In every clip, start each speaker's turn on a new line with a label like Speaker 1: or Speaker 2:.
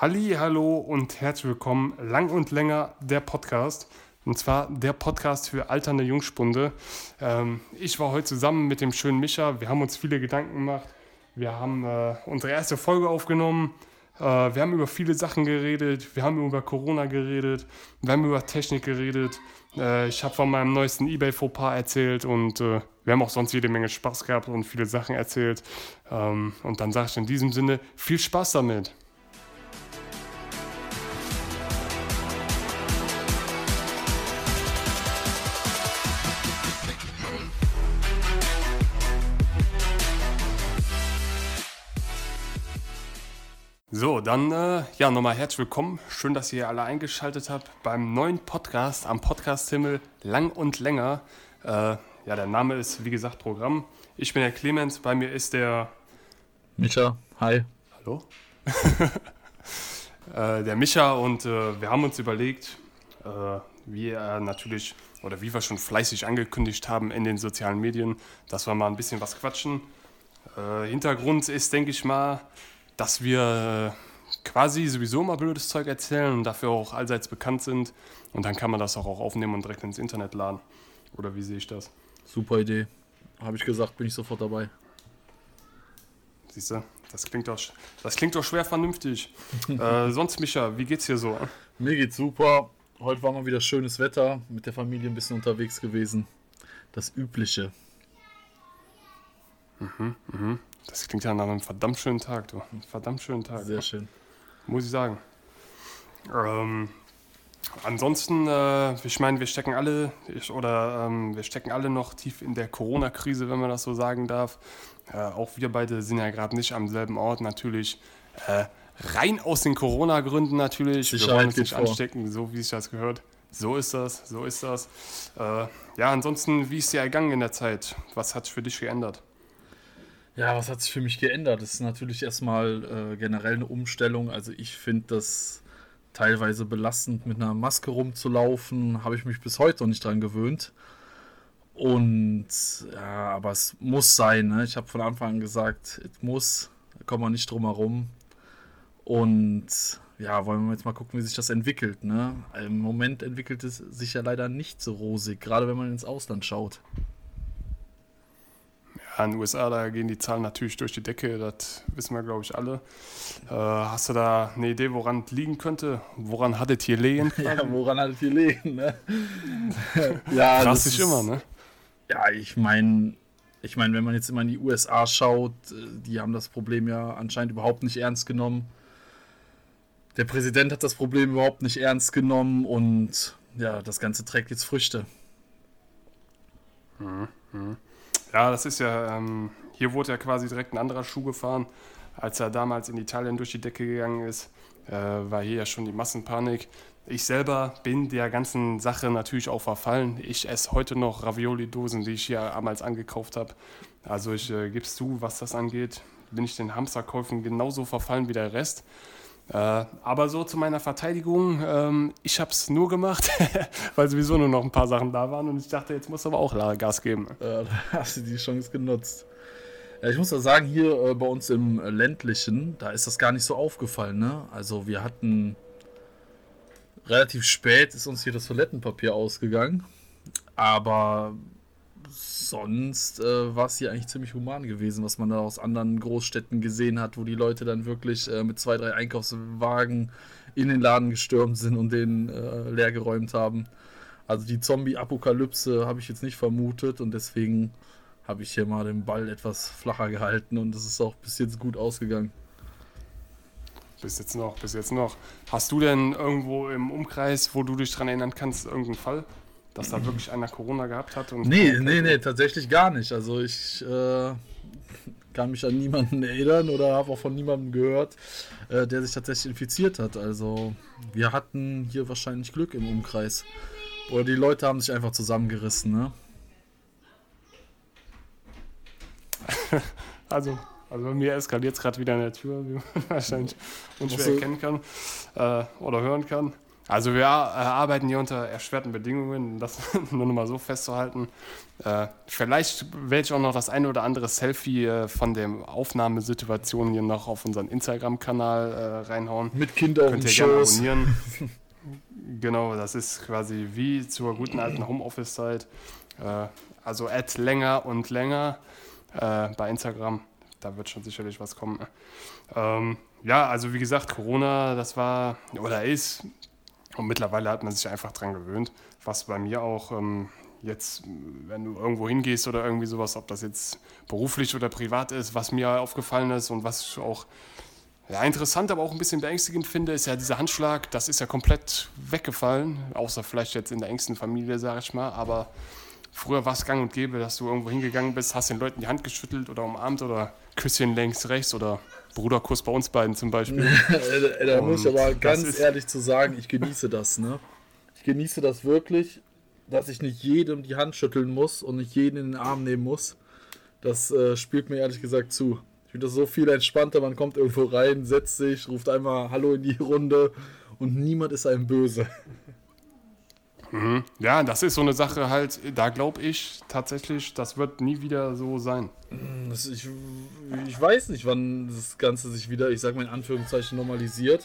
Speaker 1: Halli, hallo und herzlich willkommen, Lang und Länger, der Podcast. Und zwar der Podcast für alternde Jungspunde. Ich war heute zusammen mit dem schönen Micha, wir haben uns viele Gedanken gemacht. Wir haben unsere erste Folge aufgenommen. Wir haben über viele Sachen geredet, wir haben über Corona geredet, wir haben über Technik geredet. Ich habe von meinem neuesten eBay-Fauxpas erzählt und wir haben auch sonst jede Menge Spaß gehabt und viele Sachen erzählt. Und dann sage ich in diesem Sinne, viel Spaß damit. So, dann nochmal herzlich willkommen. Schön, dass ihr alle eingeschaltet habt beim neuen Podcast am Podcast-Himmel Lang und Länger. Der Name ist, wie gesagt, Programm. Ich bin der Clemens, bei mir ist der...
Speaker 2: Micha, hi.
Speaker 1: Hallo? Der Micha und wir haben uns überlegt, wie wir schon fleißig angekündigt haben in den sozialen Medien, dass wir mal ein bisschen was quatschen. Hintergrund ist, denke ich mal, dass wir quasi sowieso mal blödes Zeug erzählen und dafür auch allseits bekannt sind. Und dann kann man das auch aufnehmen und direkt ins Internet laden. Oder wie sehe ich das?
Speaker 2: Super Idee. Habe ich gesagt, bin ich sofort dabei.
Speaker 1: Siehst du, das klingt doch schwer vernünftig. Sonst, Micha, wie geht's dir so?
Speaker 2: Mir geht's super. Heute war mal wieder schönes Wetter. Mit der Familie ein bisschen unterwegs gewesen. Das Übliche.
Speaker 1: Das klingt ja nach einem verdammt schönen Tag, du. Ein verdammt schönen Tag.
Speaker 2: Sehr schön.
Speaker 1: Muss ich sagen. Ansonsten, ich meine, wir stecken alle noch tief in der Corona-Krise, wenn man das so sagen darf. Auch wir beide sind ja gerade nicht am selben Ort, natürlich. Rein aus den Corona-Gründen natürlich.
Speaker 2: Sicherheit
Speaker 1: wir wollen uns
Speaker 2: geht
Speaker 1: nicht
Speaker 2: vor.
Speaker 1: Anstecken, so wie sich das gehört. So ist das. Ansonsten, wie ist dir ergangen in der Zeit? Was hat sich für dich geändert?
Speaker 2: Ja, was hat sich für mich geändert? Das ist natürlich erstmal generell eine Umstellung. Also ich finde das teilweise belastend, mit einer Maske rumzulaufen. Habe ich mich bis heute noch nicht dran gewöhnt. Und ja, aber es muss sein. Ne? Ich habe von Anfang an gesagt, es muss. Da kommen wir nicht drum herum. Und ja, wollen wir jetzt mal gucken, wie sich das entwickelt. Ne? Im Moment entwickelt es sich ja leider nicht so rosig, gerade wenn man ins Ausland schaut.
Speaker 1: Ja, in den USA, da gehen die Zahlen natürlich durch die Decke, das wissen wir, glaube ich, alle. Hast du da eine Idee, woran es liegen könnte? Woran hat es hier liegen?
Speaker 2: Ja, woran hat es hier liegen? Ne? Ja,
Speaker 1: Fragst dich immer, ne?
Speaker 2: Ja, ich meine, wenn man jetzt immer in die USA schaut, die haben das Problem ja anscheinend überhaupt nicht ernst genommen. Der Präsident hat das Problem überhaupt nicht ernst genommen und ja, das Ganze trägt jetzt Früchte.
Speaker 1: Ja, das ist ja, hier wurde ja quasi direkt ein anderer Schuh gefahren, als er damals in Italien durch die Decke gegangen ist, war hier ja schon die Massenpanik. Ich selber bin der ganzen Sache natürlich auch verfallen. Ich esse heute noch Ravioli-Dosen, die ich hier damals angekauft habe. Also ich gib's zu, was das angeht, bin ich den Hamsterkäufen genauso verfallen wie der Rest. Aber so zu meiner Verteidigung, ich habe es nur gemacht, weil sowieso nur noch ein paar Sachen da waren und ich dachte, jetzt muss aber auch Gas geben.
Speaker 2: Da hast du die Chance genutzt. Ja, ich muss ja sagen, hier bei uns im ländlichen, da ist das gar nicht so aufgefallen. Ne? Also wir hatten relativ spät, ist uns hier das Toilettenpapier ausgegangen, aber sonst war es hier eigentlich ziemlich human gewesen, was man da aus anderen Großstädten gesehen hat, wo die Leute dann wirklich mit 2, 3 Einkaufswagen in den Laden gestürmt sind und den leer geräumt haben. Also die Zombie-Apokalypse habe ich jetzt nicht vermutet und deswegen habe ich hier mal den Ball etwas flacher gehalten und es ist auch bis jetzt gut ausgegangen.
Speaker 1: Bis jetzt noch. Hast du denn irgendwo im Umkreis, wo du dich dran erinnern kannst, irgendeinen Fall? Dass da wirklich einer Corona gehabt hat? Und
Speaker 2: Nee, tatsächlich gar nicht. Also ich kann mich an niemanden erinnern oder habe auch von niemandem gehört, der sich tatsächlich infiziert hat. Also wir hatten hier wahrscheinlich Glück im Umkreis. Oder die Leute haben sich einfach zusammengerissen, ne?
Speaker 1: Also bei mir eskaliert es gerade wieder in der Tür, wie man wahrscheinlich unschwer erkennen kann oder hören kann. Also wir arbeiten hier unter erschwerten Bedingungen, das nur noch mal so festzuhalten. Vielleicht werde ich auch noch das eine oder andere Selfie von der Aufnahmesituation hier noch auf unseren Instagram-Kanal reinhauen.
Speaker 2: Mit Kind auf
Speaker 1: Könnt
Speaker 2: dem
Speaker 1: ihr gerne
Speaker 2: Schoß.
Speaker 1: abonnieren. Genau, das ist quasi wie zur guten alten Homeoffice-Zeit. Also länger und länger bei Instagram. Da wird schon sicherlich was kommen. Ja, also wie gesagt, Corona, das war oder ist, und mittlerweile hat man sich einfach dran gewöhnt, was bei mir auch jetzt, wenn du irgendwo hingehst oder irgendwie sowas, ob das jetzt beruflich oder privat ist, was mir aufgefallen ist und was ich auch ja, interessant, aber auch ein bisschen beängstigend finde, ist ja dieser Handschlag, das ist ja komplett weggefallen, außer vielleicht jetzt in der engsten Familie, sage ich mal, aber früher war es gang und gäbe, dass du irgendwo hingegangen bist, hast den Leuten die Hand geschüttelt oder umarmt oder Küsschen links, rechts oder Bruderkuss bei uns beiden zum Beispiel.
Speaker 2: Da muss ich aber
Speaker 1: das
Speaker 2: ganz
Speaker 1: ist-
Speaker 2: ehrlich zu sagen, ich genieße das, ne? Ich genieße das wirklich, dass ich nicht jedem die Hand schütteln muss und nicht jeden in den Arm nehmen muss. Das spielt mir ehrlich gesagt zu. Ich finde das so viel entspannter, man kommt irgendwo rein, setzt sich, ruft einmal Hallo in die Runde und niemand ist einem böse.
Speaker 1: Ja, das ist so eine Sache halt, da glaube ich tatsächlich, das wird nie wieder so sein.
Speaker 2: Ich weiß nicht, wann das Ganze sich wieder, ich sag mal in Anführungszeichen, normalisiert.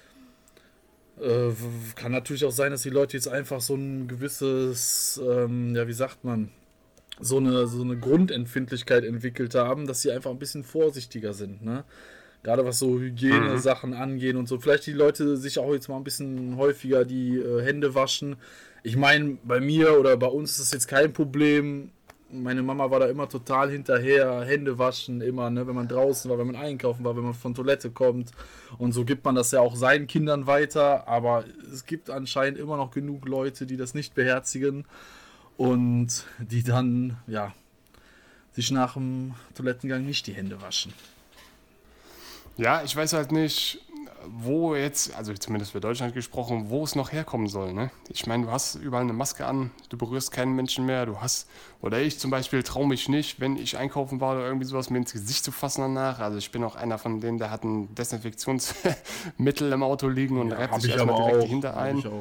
Speaker 2: Kann natürlich auch sein, dass die Leute jetzt einfach so ein gewisses, ja, wie sagt man, so eine Grundempfindlichkeit entwickelt haben, dass sie einfach ein bisschen vorsichtiger sind, ne? Gerade was so Hygienesachen angehen und so. Vielleicht die Leute sich auch jetzt mal ein bisschen häufiger die Hände waschen. Ich meine, bei mir oder bei uns ist das jetzt kein Problem. Meine Mama war da immer total hinterher, Hände waschen immer, ne, wenn man draußen war, wenn man einkaufen war, wenn man von Toilette kommt. Und so gibt man das ja auch seinen Kindern weiter. Aber es gibt anscheinend immer noch genug Leute, die das nicht beherzigen und die dann, ja, sich nach dem Toilettengang nicht die Hände waschen.
Speaker 1: Ja, ich weiß halt nicht, wo jetzt, also zumindest für Deutschland gesprochen, wo es noch herkommen soll. Ne? Ich meine, du hast überall eine Maske an, du berührst keinen Menschen mehr, du hast, oder ich zum Beispiel traue mich nicht, wenn ich einkaufen war oder irgendwie sowas, mir ins Gesicht zu fassen danach. Also ich bin auch einer von denen, der hat ein Desinfektionsmittel im Auto liegen und reibt
Speaker 2: Habe
Speaker 1: sich
Speaker 2: ich
Speaker 1: erstmal
Speaker 2: aber
Speaker 1: direkt
Speaker 2: auch.
Speaker 1: die Hände
Speaker 2: Hab
Speaker 1: ein.
Speaker 2: ich auch.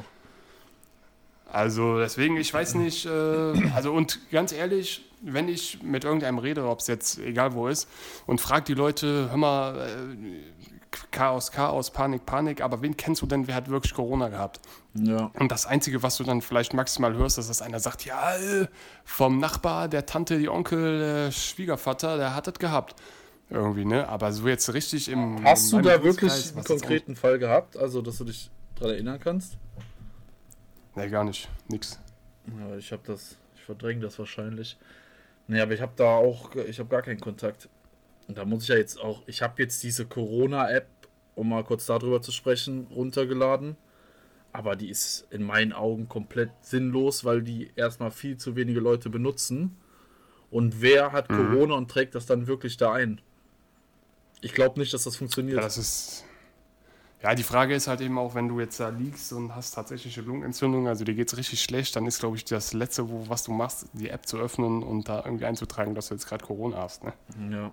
Speaker 1: Also deswegen, ich weiß nicht, also und ganz ehrlich, wenn ich mit irgendeinem rede, ob es jetzt egal wo ist, und frage die Leute, hör mal, Chaos, Chaos, Panik, Panik, aber wen kennst du denn, wer hat wirklich Corona gehabt?
Speaker 2: Ja.
Speaker 1: Und das Einzige, was du dann vielleicht maximal hörst, ist, dass einer sagt, ja, vom Nachbar, der Tante, die Onkel, der Schwiegervater, der hat das gehabt. Irgendwie, ne? Aber so jetzt richtig
Speaker 2: Hast
Speaker 1: in
Speaker 2: du
Speaker 1: meinem
Speaker 2: da wirklich
Speaker 1: Dunstkreis,
Speaker 2: einen
Speaker 1: was jetzt
Speaker 2: konkreten Fall gehabt? Also, dass du dich daran erinnern kannst?
Speaker 1: Nee, gar nicht. Nix.
Speaker 2: Ja, ich verdränge das wahrscheinlich. Nee, aber ich habe gar keinen Kontakt. Und da muss ich ja jetzt auch, ich habe jetzt diese Corona-App, um mal kurz darüber zu sprechen, runtergeladen. Aber die ist in meinen Augen komplett sinnlos, weil die erstmal viel zu wenige Leute benutzen. Und wer hat Corona und trägt das dann wirklich da ein? Ich glaube nicht, dass das funktioniert.
Speaker 1: Ja, das ist. Ja, die Frage ist halt eben auch, wenn du jetzt da liegst und hast tatsächliche Lungenentzündung, also dir geht's richtig schlecht, dann ist, glaube ich, das Letzte, was du machst, die App zu öffnen und da irgendwie einzutragen, dass du jetzt gerade Corona hast. Ne?
Speaker 2: Ja.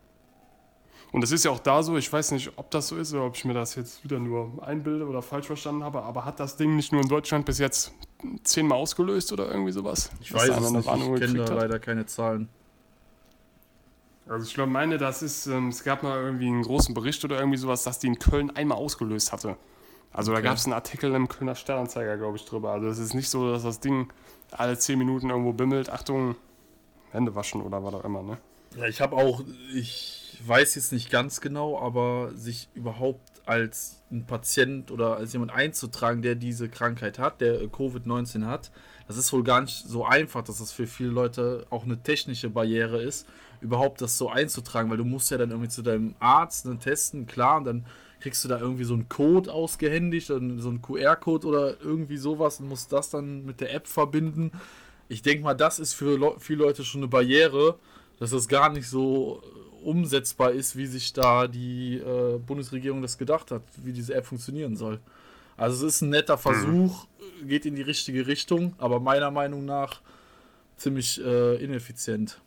Speaker 1: Und das ist ja auch da so, ich weiß nicht, ob das so ist oder ob ich mir das jetzt wieder nur einbilde oder falsch verstanden habe, aber hat das Ding nicht nur in Deutschland bis jetzt 10-mal ausgelöst oder irgendwie sowas?
Speaker 2: Ich
Speaker 1: Dass
Speaker 2: weiß
Speaker 1: da
Speaker 2: es
Speaker 1: einer eine
Speaker 2: nicht,
Speaker 1: Warnung
Speaker 2: ich kenne
Speaker 1: gekriegt
Speaker 2: da
Speaker 1: hat?
Speaker 2: leider keine Zahlen.
Speaker 1: Also ich glaube, das ist, es gab mal irgendwie einen großen Bericht oder irgendwie sowas, dass die in Köln einmal ausgelöst hatte. Also da
Speaker 2: Okay.
Speaker 1: gab es einen Artikel im Kölner Sternanzeiger, glaube ich, drüber. Also es ist nicht so, dass das Ding alle 10 Minuten irgendwo bimmelt. Achtung, Hände waschen oder was auch immer, ne?
Speaker 2: Ja, ich weiß jetzt nicht ganz genau, aber sich überhaupt als ein Patient oder als jemand einzutragen, der diese Krankheit hat, der Covid-19 hat, das ist wohl gar nicht so einfach, dass das für viele Leute auch eine technische Barriere ist, überhaupt das so einzutragen, weil du musst ja dann irgendwie zu deinem Arzt testen, klar, und dann kriegst du da irgendwie so einen Code ausgehändigt, dann so einen QR-Code oder irgendwie sowas und musst das dann mit der App verbinden. Ich denke mal, das ist für viele Leute schon eine Barriere, dass das gar nicht so umsetzbar ist, wie sich da die Bundesregierung das gedacht hat, wie diese App funktionieren soll. Also es ist ein netter Versuch, geht in die richtige Richtung, aber meiner Meinung nach ziemlich ineffizient.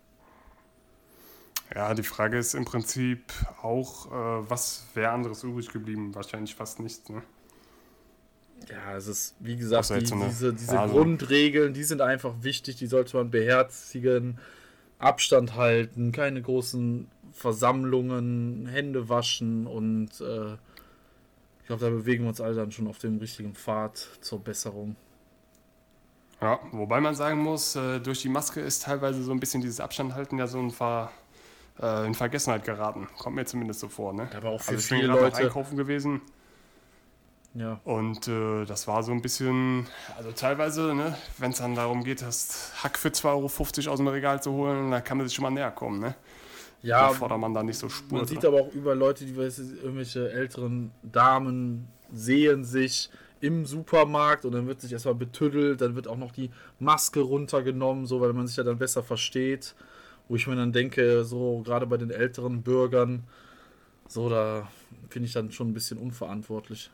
Speaker 1: Ja, die Frage ist im Prinzip auch, was wäre anderes übrig geblieben? Wahrscheinlich fast nichts, ne?
Speaker 2: Ja, es ist, wie gesagt, diese
Speaker 1: also,
Speaker 2: Grundregeln, die sind einfach wichtig, die sollte man beherzigen, Abstand halten, keine großen Versammlungen, Hände waschen und ich glaube, da bewegen wir uns alle dann schon auf dem richtigen Pfad zur Besserung.
Speaker 1: ja, wobei man sagen muss, durch die Maske ist teilweise so ein bisschen dieses Abstand halten ja so in Vergessenheit geraten. Kommt mir zumindest so vor, ne?
Speaker 2: Aber auch für
Speaker 1: Also ich bin
Speaker 2: viele
Speaker 1: gerade noch
Speaker 2: Leute.
Speaker 1: einkaufen gewesen
Speaker 2: Ja.
Speaker 1: und das war so ein bisschen, also teilweise, ne, wenn es dann darum geht, das Hack für 2,50 € aus dem Regal zu holen, dann kann man sich schon mal näher kommen, ne?
Speaker 2: Ja,
Speaker 1: Bevor man da nicht so spurt.
Speaker 2: man sieht aber auch über Leute, die irgendwelche älteren Damen sehen sich im Supermarkt und dann wird sich erstmal betüddelt, dann wird auch noch die Maske runtergenommen, so weil man sich ja dann besser versteht. Wo ich mir dann denke, so gerade bei den älteren Bürgern, so da finde ich dann schon ein bisschen unverantwortlich.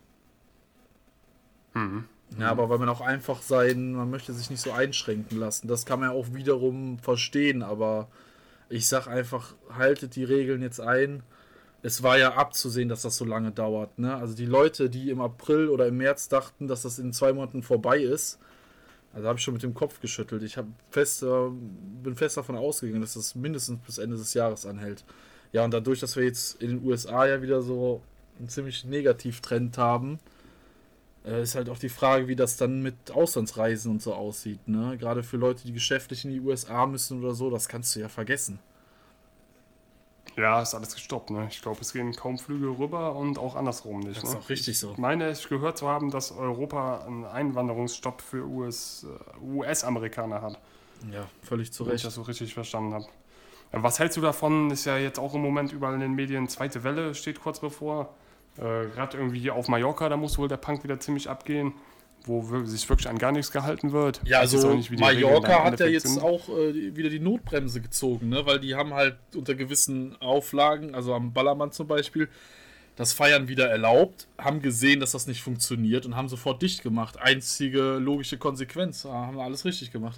Speaker 2: Ja, aber weil man auch einfach man möchte sich nicht so einschränken lassen. Das kann man ja auch wiederum verstehen, aber ich sag einfach, haltet die Regeln jetzt ein. Es war ja abzusehen, dass das so lange dauert. Ne? Also die Leute, die im April oder im März dachten, dass das in 2 Monaten vorbei ist, also habe ich schon mit dem Kopf geschüttelt. Ich bin fest davon ausgegangen, dass das mindestens bis Ende des Jahres anhält. Ja, und dadurch, dass wir jetzt in den USA ja wieder so einen ziemlich Negativtrend haben, ist halt auch die Frage, wie das dann mit Auslandsreisen und so aussieht. Ne? Gerade für Leute, die geschäftlich in die USA müssen oder so, das kannst du ja vergessen.
Speaker 1: Ja, ist alles gestoppt, ne? Ich glaube, es gehen kaum Flüge rüber und auch andersrum nicht.
Speaker 2: Das ist
Speaker 1: ne?
Speaker 2: auch richtig so.
Speaker 1: Ich meine, ich gehört zu haben, dass Europa einen Einwanderungsstopp für US-Amerikaner hat.
Speaker 2: Ja, völlig zu
Speaker 1: Wenn ich
Speaker 2: Recht.
Speaker 1: das so richtig verstanden habe. Was hältst du davon? Ist ja jetzt auch im Moment überall in den Medien, zweite Welle steht kurz bevor. Gerade irgendwie hier auf Mallorca, da muss wohl der Punk wieder ziemlich abgehen, wo sich wirklich an gar nichts gehalten wird.
Speaker 2: Ja,
Speaker 1: Ich weiß
Speaker 2: also
Speaker 1: auch nicht, wie die Regeln da
Speaker 2: Mallorca
Speaker 1: im
Speaker 2: hat ja
Speaker 1: Endeffekt
Speaker 2: jetzt
Speaker 1: sind.
Speaker 2: auch wieder die Notbremse gezogen, ne? Weil die haben halt unter gewissen Auflagen, also am Ballermann zum Beispiel, das Feiern wieder erlaubt, haben gesehen, dass das nicht funktioniert und haben sofort dicht gemacht. Einzige logische Konsequenz, haben alles richtig gemacht.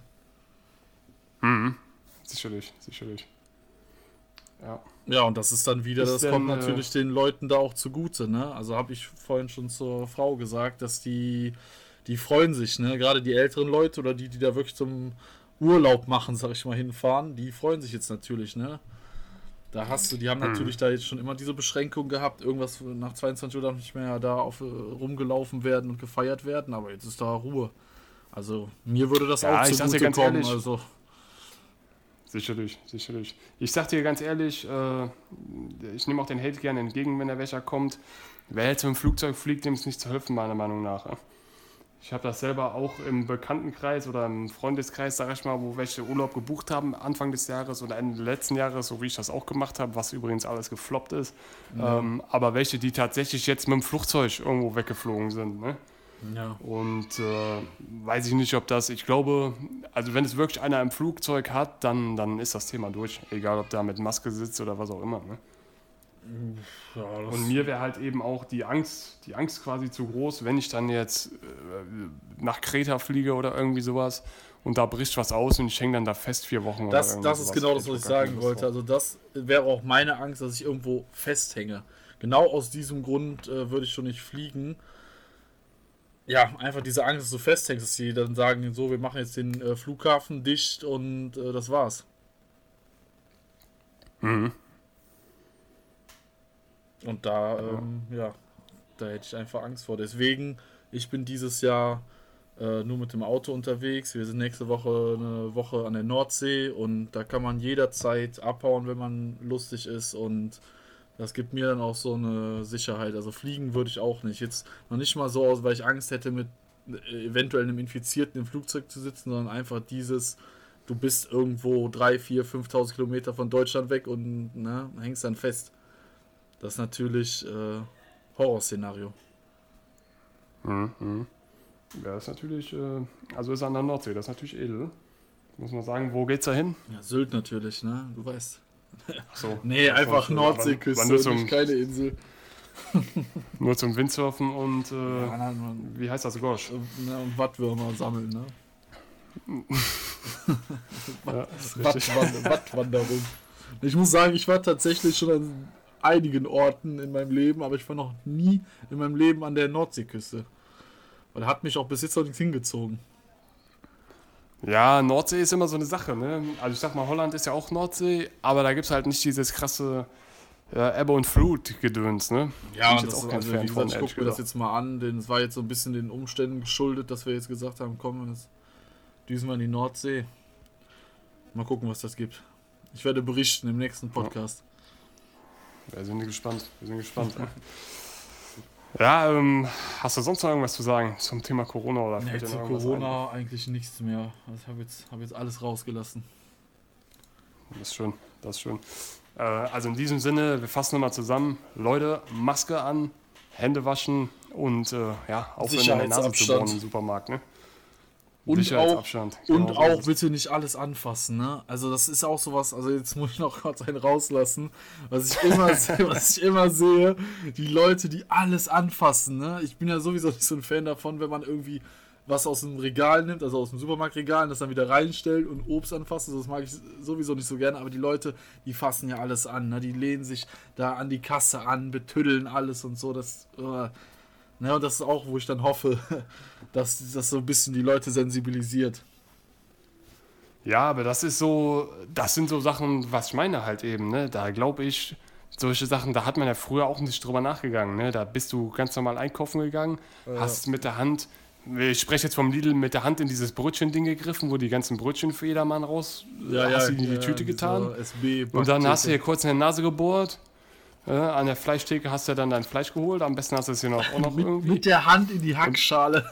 Speaker 1: Sicherlich, sicherlich. Ja.
Speaker 2: Ja, und das ist dann wieder,
Speaker 1: Ist
Speaker 2: das
Speaker 1: denn,
Speaker 2: kommt natürlich den Leuten da auch zugute, ne? Also habe ich vorhin schon zur Frau gesagt, dass die freuen sich, ne? Gerade die älteren Leute oder die da wirklich zum Urlaub machen, sag ich mal, hinfahren, die freuen sich jetzt natürlich, ne? Die haben natürlich da jetzt schon immer diese Beschränkung gehabt, irgendwas nach 22 Uhr darf nicht mehr da rumgelaufen werden und gefeiert werden, aber jetzt ist da Ruhe. Also mir würde das
Speaker 1: Ja,
Speaker 2: auch
Speaker 1: ich sag's dir
Speaker 2: zugute
Speaker 1: ganz
Speaker 2: kommen,
Speaker 1: ehrlich.
Speaker 2: also
Speaker 1: Sicherlich, sicherlich. Ich sag dir ganz ehrlich, ich nehme auch den Hate gerne entgegen, wenn der welcher kommt. Wer jetzt mit dem Flugzeug fliegt, dem ist nicht zu helfen, meiner Meinung nach. Ich habe das selber auch im Bekanntenkreis oder im Freundeskreis, sag ich mal, wo welche Urlaub gebucht haben, Anfang des Jahres oder Ende letzten Jahres, so wie ich das auch gemacht habe, was übrigens alles gefloppt ist. Aber welche, die tatsächlich jetzt mit dem Flugzeug irgendwo weggeflogen sind. Ne?
Speaker 2: ja.
Speaker 1: Und weiß ich nicht, ob das, ich glaube, also wenn es wirklich einer im Flugzeug hat, dann ist das Thema durch. Egal, ob da mit Maske sitzt oder was auch immer. Ne?
Speaker 2: Ja,
Speaker 1: Und mir wäre halt eben auch die Angst quasi zu groß, wenn ich dann jetzt nach Kreta fliege oder irgendwie sowas und da bricht was aus und ich hänge dann da fest 4 Wochen oder
Speaker 2: Das
Speaker 1: irgendwie
Speaker 2: ist
Speaker 1: sowas.
Speaker 2: genau das, was ich sagen wollte. Also das wäre auch meine Angst, dass ich irgendwo festhänge. Genau aus diesem Grund würde ich schon nicht fliegen. Ja, einfach diese Angst, dass du festhängst, dass sie dann sagen, so, wir machen jetzt den Flughafen dicht und das war's.
Speaker 1: Mhm.
Speaker 2: Und da, da hätte ich einfach Angst vor. Deswegen, ich bin dieses Jahr nur mit dem Auto unterwegs. Wir sind nächste Woche eine Woche an der Nordsee und da kann man jederzeit abhauen, wenn man lustig ist und das gibt mir dann auch so eine Sicherheit. Also fliegen würde ich auch nicht. Jetzt noch nicht mal so aus, weil ich Angst hätte, mit eventuell einem Infizierten im Flugzeug zu sitzen, sondern einfach du bist irgendwo 3, 4, 5.000 Kilometer von Deutschland weg und hängst dann fest. Das ist natürlich Horrorszenario.
Speaker 1: Mhm. Ja, ist natürlich, also ist an der Nordsee, das ist natürlich edel. Muss man sagen, wo geht's da hin?
Speaker 2: Ja, Sylt natürlich, ne? Du weißt.
Speaker 1: Ach so.
Speaker 2: Nee, einfach
Speaker 1: Aber
Speaker 2: Nordseeküste, nicht keine Insel.
Speaker 1: Nur zum Windsurfen und,
Speaker 2: Nein,
Speaker 1: wie heißt das, Gosch?
Speaker 2: und Wattwürmer sammeln, ne?
Speaker 1: Ja, ist richtig.
Speaker 2: Wattwanderung. Ich muss sagen, ich war tatsächlich schon an einigen Orten in meinem Leben, aber ich war noch nie in meinem Leben an der Nordseeküste. Weil hat mich auch bis jetzt noch nichts hingezogen.
Speaker 1: Ja, Nordsee ist immer so eine Sache, ne? Also ich sag mal, Holland ist ja auch Nordsee, aber da gibt's halt nicht dieses krasse Ebbe und Flut-Gedöns, ne?
Speaker 2: Ja,
Speaker 1: Bin ich
Speaker 2: und
Speaker 1: jetzt
Speaker 2: das,
Speaker 1: auch kein
Speaker 2: also
Speaker 1: Fan
Speaker 2: wie gesagt,
Speaker 1: von,
Speaker 2: ich
Speaker 1: ehrlich
Speaker 2: gucke mir das
Speaker 1: gesagt.
Speaker 2: jetzt mal an, denn es war jetzt so ein bisschen den Umständen geschuldet, dass wir jetzt gesagt haben, komm, jetzt düsen wir in die Nordsee. Mal gucken, was das gibt. Ich werde berichten im nächsten Podcast.
Speaker 1: Wir sind gespannt, wir sind gespannt. Ja, hast du sonst noch irgendwas zu sagen zum Thema Corona oder
Speaker 2: Nee,
Speaker 1: fällt dir
Speaker 2: zu
Speaker 1: noch irgendwas
Speaker 2: Corona eigentlich nichts mehr. Also ich hab jetzt alles rausgelassen.
Speaker 1: ein? Das ist schön, das ist schön. Also in diesem Sinne, wir fassen nochmal zusammen. Leute, Maske an, Hände waschen und ja, aufhören in der Nase zu bohren im Supermarkt, ne?
Speaker 2: Und
Speaker 1: Sicherheitsabstand.
Speaker 2: Und
Speaker 1: genau so
Speaker 2: auch
Speaker 1: ist es.
Speaker 2: bitte nicht alles anfassen, ne? Also das ist auch sowas, also jetzt muss ich noch kurz einen rauslassen, was ich immer sehe, die Leute, die alles anfassen, ne? Ich bin ja sowieso nicht so ein Fan davon, wenn man irgendwie was aus dem Regal nimmt, also aus dem Supermarktregal, und das dann wieder reinstellt und Obst anfasst. Also das mag ich sowieso nicht so gerne, aber die Leute, die fassen ja alles an, ne? Die lehnen sich da an die Kasse an, betüddeln alles und so, das... Ne, und das ist auch, wo ich dann hoffe, dass das so ein bisschen die Leute sensibilisiert.
Speaker 1: Ja, aber das sind so Sachen, was ich meine halt eben, ne? Da glaube ich, solche Sachen, da hat man ja früher auch nicht drüber nachgegangen, ne? Da bist du ganz normal einkaufen gegangen, hast mit der Hand, ich spreche jetzt vom Lidl, mit der Hand in dieses Brötchen-Ding gegriffen, wo die ganzen Brötchen für jedermann hast du die in die Tüte getan. Und dann hast du hier kurz in der Nase gebohrt. An der Fleischtheke hast du dann dein Fleisch geholt. Am besten hast du es hier auch noch irgendwie.
Speaker 2: Mit der Hand in die Hackschale.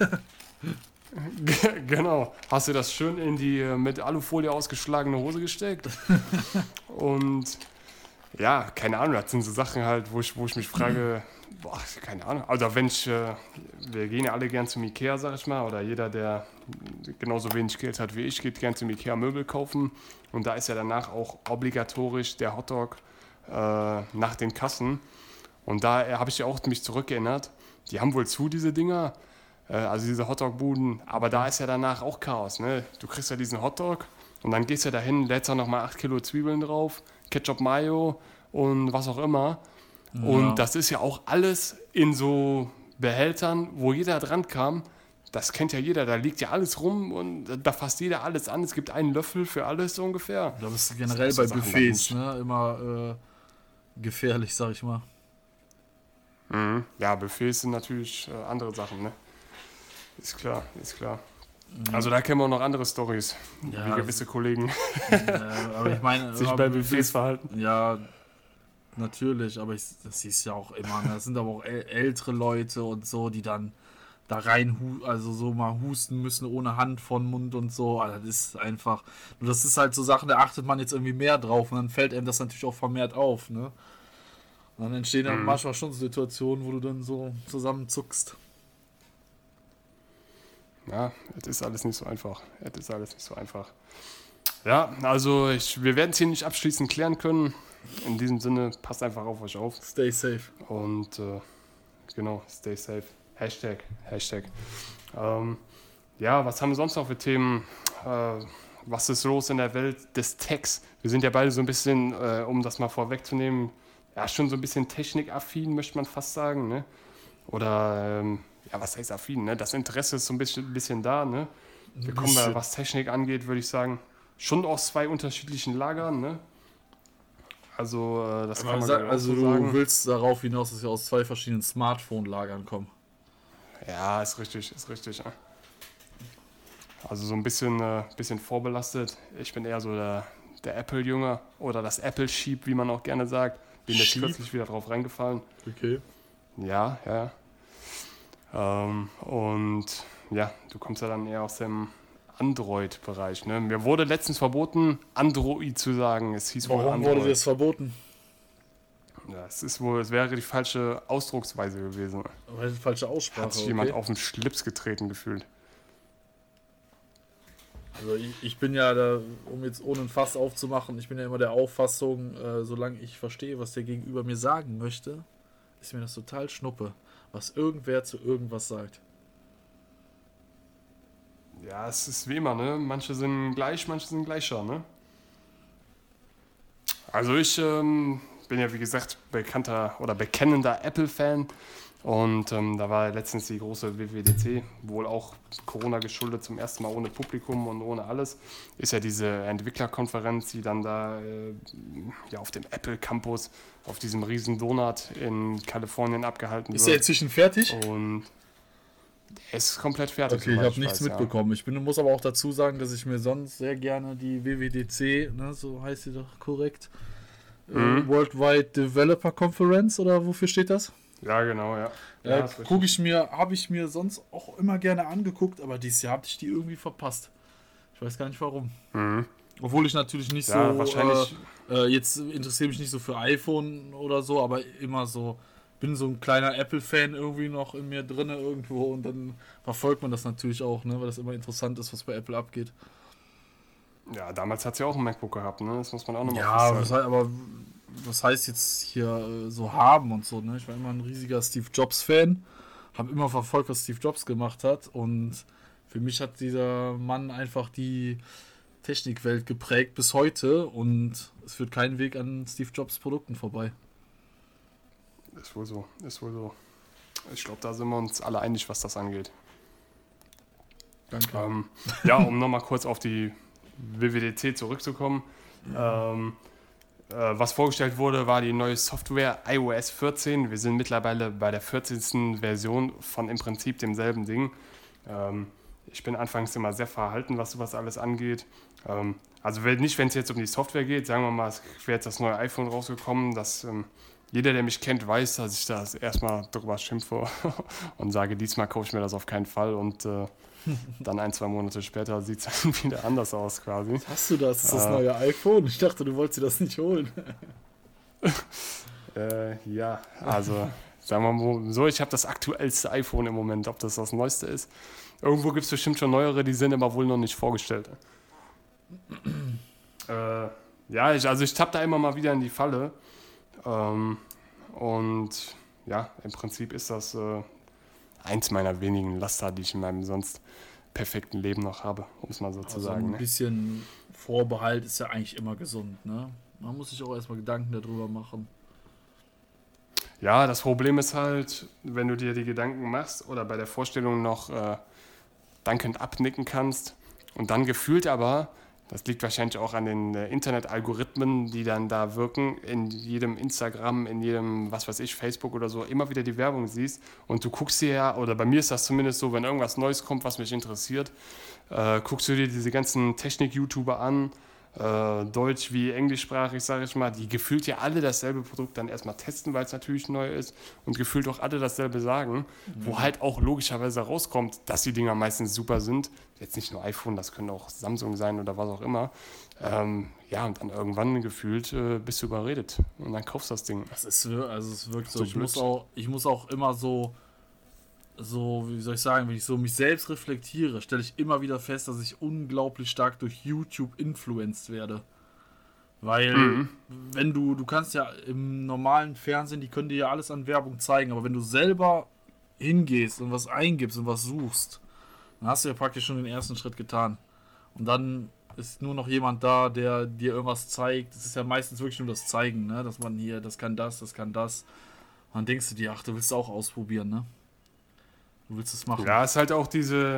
Speaker 1: Genau. Hast du das schön in die mit Alufolie ausgeschlagene Hose gesteckt. Und ja, keine Ahnung, das sind so Sachen halt, wo ich mich frage, boah, keine Ahnung. Also wir gehen ja alle gern zum Ikea, sag ich mal, oder jeder, der genauso wenig Geld hat wie ich, geht gern zum Ikea Möbel kaufen. Und da ist ja danach auch obligatorisch der Hotdog nach den Kassen. Und da habe ich ja auch mich zurückgeerinnert. Die haben wohl zu, diese Dinger, also diese Hotdog-Buden, aber da ist ja danach auch Chaos. Ne? Du kriegst ja diesen Hotdog und dann gehst du dahin, lädst da nochmal 8 Kilo Zwiebeln drauf, Ketchup, Mayo und was auch immer. Ja. Und das ist ja auch alles in so Behältern, wo jeder dran kam. Das kennt ja jeder, da liegt ja alles rum und da fasst jeder alles an. Es gibt einen Löffel für alles so ungefähr.
Speaker 2: Das ist generell bei Buffets, ne? Immer gefährlich, sag ich mal.
Speaker 1: Mhm. Ja, Buffets sind natürlich andere Sachen, ne? Ist klar, ist klar. Mhm. Also da kennen wir auch noch andere Storys, ja, wie gewisse Kollegen
Speaker 2: aber ich meine,
Speaker 1: sich bei Buffets verhalten.
Speaker 2: Ja, natürlich, aber das ist ja auch immer, ne? Das sind aber auch ältere Leute und so, die dann da rein, also so mal husten müssen ohne Hand von Mund und so. Also das ist einfach, nur das ist halt so Sachen, da achtet man jetzt irgendwie mehr drauf und dann fällt einem das natürlich auch vermehrt auf, ne? Und dann entstehen dann manchmal schon Situationen, wo du dann so zusammenzuckst.
Speaker 1: Ja, es ist alles nicht so einfach. Ja, also wir werden es hier nicht abschließend klären können. In diesem Sinne, passt einfach auf euch auf.
Speaker 2: Stay safe.
Speaker 1: Und genau, stay safe. Hashtag. Ja, was haben wir sonst noch für Themen? Was ist los in der Welt des Techs? Wir sind ja beide so ein bisschen, um das mal vorwegzunehmen, ja, schon so ein bisschen technikaffin, möchte man fast sagen, ne? Oder, ja, was heißt affin, ne? Das Interesse ist so ein bisschen da, ne? Wir kommen da, was Technik angeht, würde ich sagen, schon aus 2 unterschiedlichen Lagern, ne? Also, das kann man sagen.
Speaker 2: Also, du willst darauf hinaus, dass wir aus 2 verschiedenen Smartphone-Lagern kommen.
Speaker 1: Ja, ist richtig. Ja. Also so ein bisschen vorbelastet. Ich bin eher so der Apple-Junge oder das Apple-Sheep, wie man auch gerne sagt. Bin jetzt kürzlich wieder drauf reingefallen.
Speaker 2: Okay.
Speaker 1: Ja. Und ja, du kommst ja dann eher aus dem Android-Bereich. Ne? Mir wurde letztens verboten, Android zu sagen. Es hieß wohl Android.
Speaker 2: Warum wurde dir das verboten?
Speaker 1: Ja, es wäre die falsche Ausdrucksweise gewesen.
Speaker 2: Weil die falsche Aussprache.
Speaker 1: Hat sich jemand auf den Schlips getreten gefühlt.
Speaker 2: Also ich bin ja da, um jetzt ohne ein Fass aufzumachen, ich bin ja immer der Auffassung, solange ich verstehe, was der Gegenüber mir sagen möchte, ist mir das total schnuppe, was irgendwer zu irgendwas sagt.
Speaker 1: Ja, es ist wie immer, ne? Manche sind gleich, manche sind gleicher, ne? Also ich bin ja, wie gesagt, bekennender Apple-Fan Und da war letztens die große WWDC, wohl auch Corona geschuldet, zum ersten Mal ohne Publikum und ohne alles. Ist ja diese Entwicklerkonferenz, die dann da auf dem Apple Campus auf diesem riesen Donut in Kalifornien abgehalten wird.
Speaker 2: Ist der inzwischen fertig?
Speaker 1: Und er ist komplett fertig.
Speaker 2: Okay, ich habe nichts mitbekommen. Ja. Muss aber auch dazu sagen, dass ich mir sonst sehr gerne die WWDC, ne, so heißt sie doch korrekt, Worldwide Developer Conference, oder wofür steht das?
Speaker 1: Ja, genau, ja.
Speaker 2: Habe ich mir sonst auch immer gerne angeguckt, aber dieses Jahr habe ich die irgendwie verpasst. Ich weiß gar nicht warum. Obwohl ich natürlich nicht
Speaker 1: wahrscheinlich.
Speaker 2: Jetzt interessiere mich nicht so für iPhone oder so, aber immer so, bin so ein kleiner Apple-Fan irgendwie noch in mir drin irgendwo und dann verfolgt man das natürlich auch, ne, weil das immer interessant ist, was bei Apple abgeht.
Speaker 1: Ja, damals hat sie auch ein MacBook gehabt, ne? Das muss man auch nochmal
Speaker 2: festhalten. Aber was heißt jetzt hier so haben und so, ne? Ich war immer ein riesiger Steve Jobs-Fan, habe immer verfolgt, was Steve Jobs gemacht hat und für mich hat dieser Mann einfach die Technikwelt geprägt bis heute und es führt kein Weg an Steve Jobs Produkten vorbei.
Speaker 1: Ist wohl so. Ich glaube, da sind wir uns alle einig, was das angeht.
Speaker 2: Danke.
Speaker 1: Um nochmal kurz auf die WWDC zurückzukommen. Was vorgestellt wurde, war die neue Software iOS 14. Wir sind mittlerweile bei der 14. Version von im Prinzip demselben Ding. Ich bin anfangs immer sehr verhalten, was sowas alles angeht. Also nicht, wenn es jetzt um die Software geht. Sagen wir mal, es wäre jetzt das neue iPhone rausgekommen, dass jeder, der mich kennt, weiß, dass ich das erstmal drüber schimpfe und sage, diesmal kaufe ich mir das auf keinen Fall. Und dann 1-2 Monate später sieht es dann wieder anders aus quasi.
Speaker 2: Hast du das? Ist das neue iPhone? Ich dachte, du wolltest dir das nicht holen.
Speaker 1: Ja, also sagen wir mal so, ich habe das aktuellste iPhone im Moment, ob das Neueste ist. Irgendwo gibt es bestimmt schon neuere, die sind aber wohl noch nicht vorgestellt. Ich tappe da immer mal wieder in die Falle. Und ja, im Prinzip ist das eins meiner wenigen Laster, die ich in meinem sonst perfekten Leben noch habe, um es mal so zu sagen.
Speaker 2: Ein bisschen Vorbehalt ist ja eigentlich immer gesund, ne? Man muss sich auch erstmal Gedanken darüber machen.
Speaker 1: Ja, das Problem ist halt, wenn du dir die Gedanken machst oder bei der Vorstellung noch dankend abnicken kannst und dann gefühlt aber, das liegt wahrscheinlich auch an den Internet-Algorithmen, die dann da wirken, in jedem Instagram, in jedem, was weiß ich, Facebook oder so, immer wieder die Werbung siehst und du guckst dir ja, oder bei mir ist das zumindest so, wenn irgendwas Neues kommt, was mich interessiert, guckst du dir diese ganzen Technik-YouTuber an, deutsch- wie englischsprachig, sage ich mal, die gefühlt ja alle dasselbe Produkt dann erstmal testen, weil es natürlich neu ist und gefühlt auch alle dasselbe sagen, wo halt auch logischerweise rauskommt, dass die Dinger meistens super sind. Jetzt nicht nur iPhone, das können auch Samsung sein oder was auch immer. Und dann irgendwann gefühlt bist du überredet und dann kaufst du das Ding.
Speaker 2: Das ist, also es wirkt so, ich muss auch immer so, wie soll ich sagen, wenn ich so mich selbst reflektiere, stelle ich immer wieder fest, dass ich unglaublich stark durch YouTube influenced werde. Weil, wenn du kannst ja im normalen Fernsehen, die können dir ja alles an Werbung zeigen, aber wenn du selber hingehst und was eingibst und was suchst, dann hast du ja praktisch schon den ersten Schritt getan. Und dann ist nur noch jemand da, der dir irgendwas zeigt. Das ist ja meistens wirklich nur das Zeigen, ne? Dass man hier, das kann das. Und dann denkst du dir, ach, du willst es auch ausprobieren, ne? Du willst es machen.
Speaker 1: Ja, es ist halt auch diese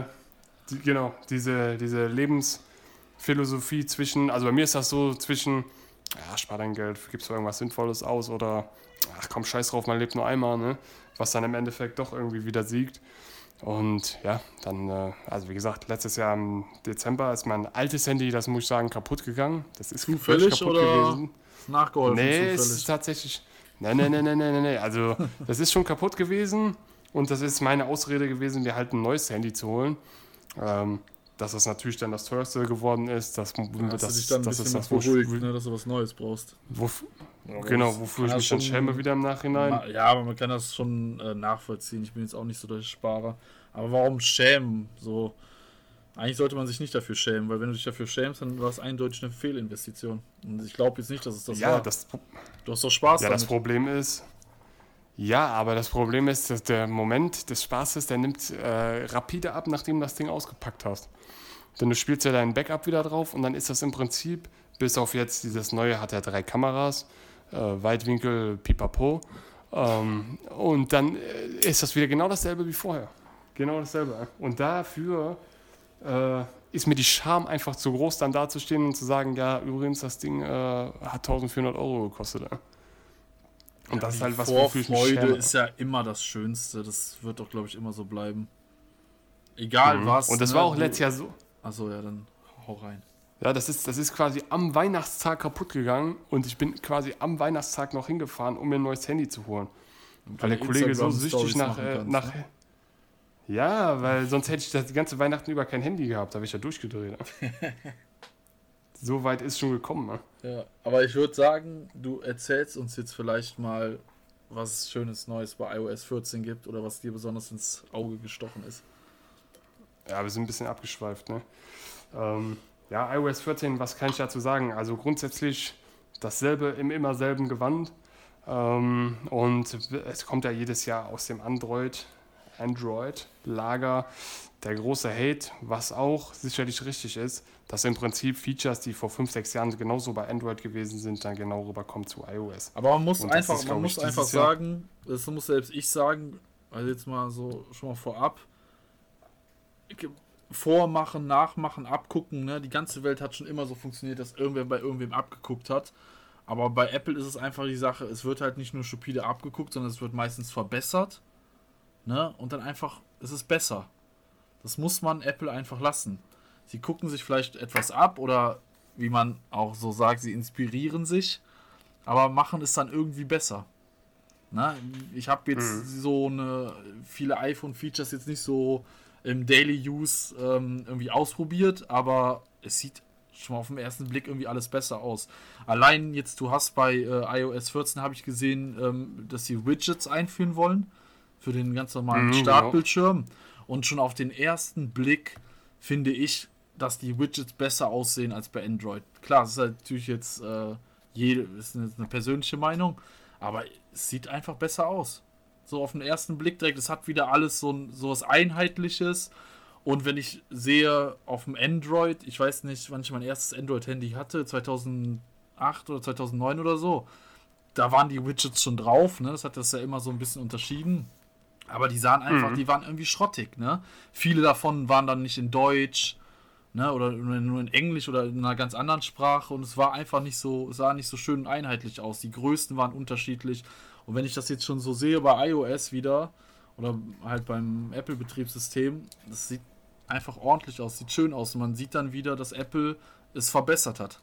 Speaker 1: Lebensphilosophie zwischen, also bei mir ist das so zwischen, ja, spar dein Geld, gibst du irgendwas Sinnvolles aus oder, ach komm, scheiß drauf, man lebt nur einmal, ne? Was dann im Endeffekt doch irgendwie wieder siegt. Und ja, dann, also wie gesagt, letztes Jahr im Dezember ist mein altes Handy, das muss ich sagen, kaputt gegangen. Das ist
Speaker 2: zufällig
Speaker 1: kaputt
Speaker 2: oder
Speaker 1: gewesen.
Speaker 2: Nachgeholfen?
Speaker 1: Nee,
Speaker 2: zufällig.
Speaker 1: es ist tatsächlich, nee. Also das ist schon kaputt gewesen. Und das ist meine Ausrede gewesen, mir halt ein neues Handy zu holen. Dass das natürlich dann das teuerste geworden ist.
Speaker 2: Hast du dich dann ein bisschen beruhigt, ne, dass du was Neues brauchst.
Speaker 1: Wofür ich mich dann schäme wieder im Nachhinein.
Speaker 2: Ja, aber man kann das schon nachvollziehen. Ich bin jetzt auch nicht so der Sparer. Aber warum schämen? So, eigentlich sollte man sich nicht dafür schämen, weil wenn du dich dafür schämst, dann war es eindeutig eine Fehlinvestition. Und ich glaube jetzt nicht, dass es das war. Du hast doch Spaß damit.
Speaker 1: Das Problem ist... Ja, aber das Problem ist, dass der Moment des Spaßes, der nimmt rapide ab, nachdem du das Ding ausgepackt hast. Denn du spielst ja dein Backup wieder drauf und dann ist das im Prinzip, bis auf jetzt dieses neue, hat er 3 Kameras, Weitwinkel, pipapo. Und dann ist das wieder genau dasselbe wie vorher. Genau dasselbe. Und dafür ist mir die Scham einfach zu groß, dann dazustehen und zu sagen, ja, übrigens, das Ding hat 1.400 Euro gekostet. Und das ist halt was, wofür ich mich
Speaker 2: Vorfreude
Speaker 1: schäme.
Speaker 2: ist ja immer das Schönste. Das wird doch, glaube ich, immer so bleiben. Egal was.
Speaker 1: Und das war auch letztes Jahr so.
Speaker 2: Achso, ja, dann hau rein.
Speaker 1: Ja, das ist quasi am Weihnachtstag kaputt gegangen und ich bin quasi am Weihnachtstag noch hingefahren, um mir ein neues Handy zu holen. Weil der Kollege so süchtig nach ja, weil sonst hätte ich das die ganze Weihnachten über kein Handy gehabt, da habe ich ja durchgedreht. So weit ist schon gekommen. Ne?
Speaker 2: Ja, aber ich würde sagen, du erzählst uns jetzt vielleicht mal, was es Schönes Neues bei iOS 14 gibt oder was dir besonders ins Auge gestochen ist.
Speaker 1: Ja, wir sind ein bisschen abgeschweift. Ne? Ja, iOS 14, was kann ich dazu sagen? Also grundsätzlich dasselbe im immer selben Gewand. Und es kommt ja jedes Jahr aus dem Android-Lager der große Hate, was auch sicherlich richtig ist, dass im Prinzip Features, die vor 5, 6 Jahren genauso bei Android gewesen sind, dann genau rüberkommen zu iOS.
Speaker 2: Aber man muss
Speaker 1: Und
Speaker 2: einfach,
Speaker 1: das ist,
Speaker 2: man muss
Speaker 1: ich,
Speaker 2: einfach
Speaker 1: dieses Jahr-
Speaker 2: sagen, das muss selbst ich sagen, also jetzt mal so schon mal vorab, vormachen, nachmachen, abgucken, ne? Die ganze Welt hat schon immer so funktioniert, dass irgendwer bei irgendwem abgeguckt hat. Aber bei Apple ist es einfach die Sache, es wird halt nicht nur stupide abgeguckt, sondern es wird meistens verbessert. Ne? Und dann einfach, es ist besser. Das muss man Apple einfach lassen. Sie gucken sich vielleicht etwas ab oder wie man auch so sagt, sie inspirieren sich, aber machen es dann irgendwie besser. Na, ich habe jetzt viele iPhone-Features jetzt nicht so im Daily Use irgendwie ausprobiert, aber es sieht schon mal auf den ersten Blick irgendwie alles besser aus. Allein jetzt, du hast bei iOS 14 habe ich gesehen, dass sie Widgets einführen wollen für den ganz normalen Startbildschirm. Und schon auf den ersten Blick finde ich, dass die Widgets besser aussehen als bei Android. Klar, das ist halt natürlich jetzt ist eine persönliche Meinung, aber es sieht einfach besser aus. So auf den ersten Blick direkt, es hat wieder alles so was Einheitliches. Und wenn ich sehe auf dem Android, ich weiß nicht, wann ich mein erstes Android-Handy hatte, 2008 oder 2009 oder so, da waren die Widgets schon drauf, ne? Das hat das ja immer so ein bisschen unterschieden. Aber die sahen einfach, die waren irgendwie schrottig, ne? Viele davon waren dann nicht in Deutsch, ne? Oder nur in Englisch oder in einer ganz anderen Sprache und es war einfach sah nicht so schön und einheitlich aus. Die Größen waren unterschiedlich. Und wenn ich das jetzt schon so sehe bei iOS wieder oder halt beim Apple-Betriebssystem, das sieht einfach ordentlich aus, sieht schön aus und man sieht dann wieder, dass Apple es verbessert hat.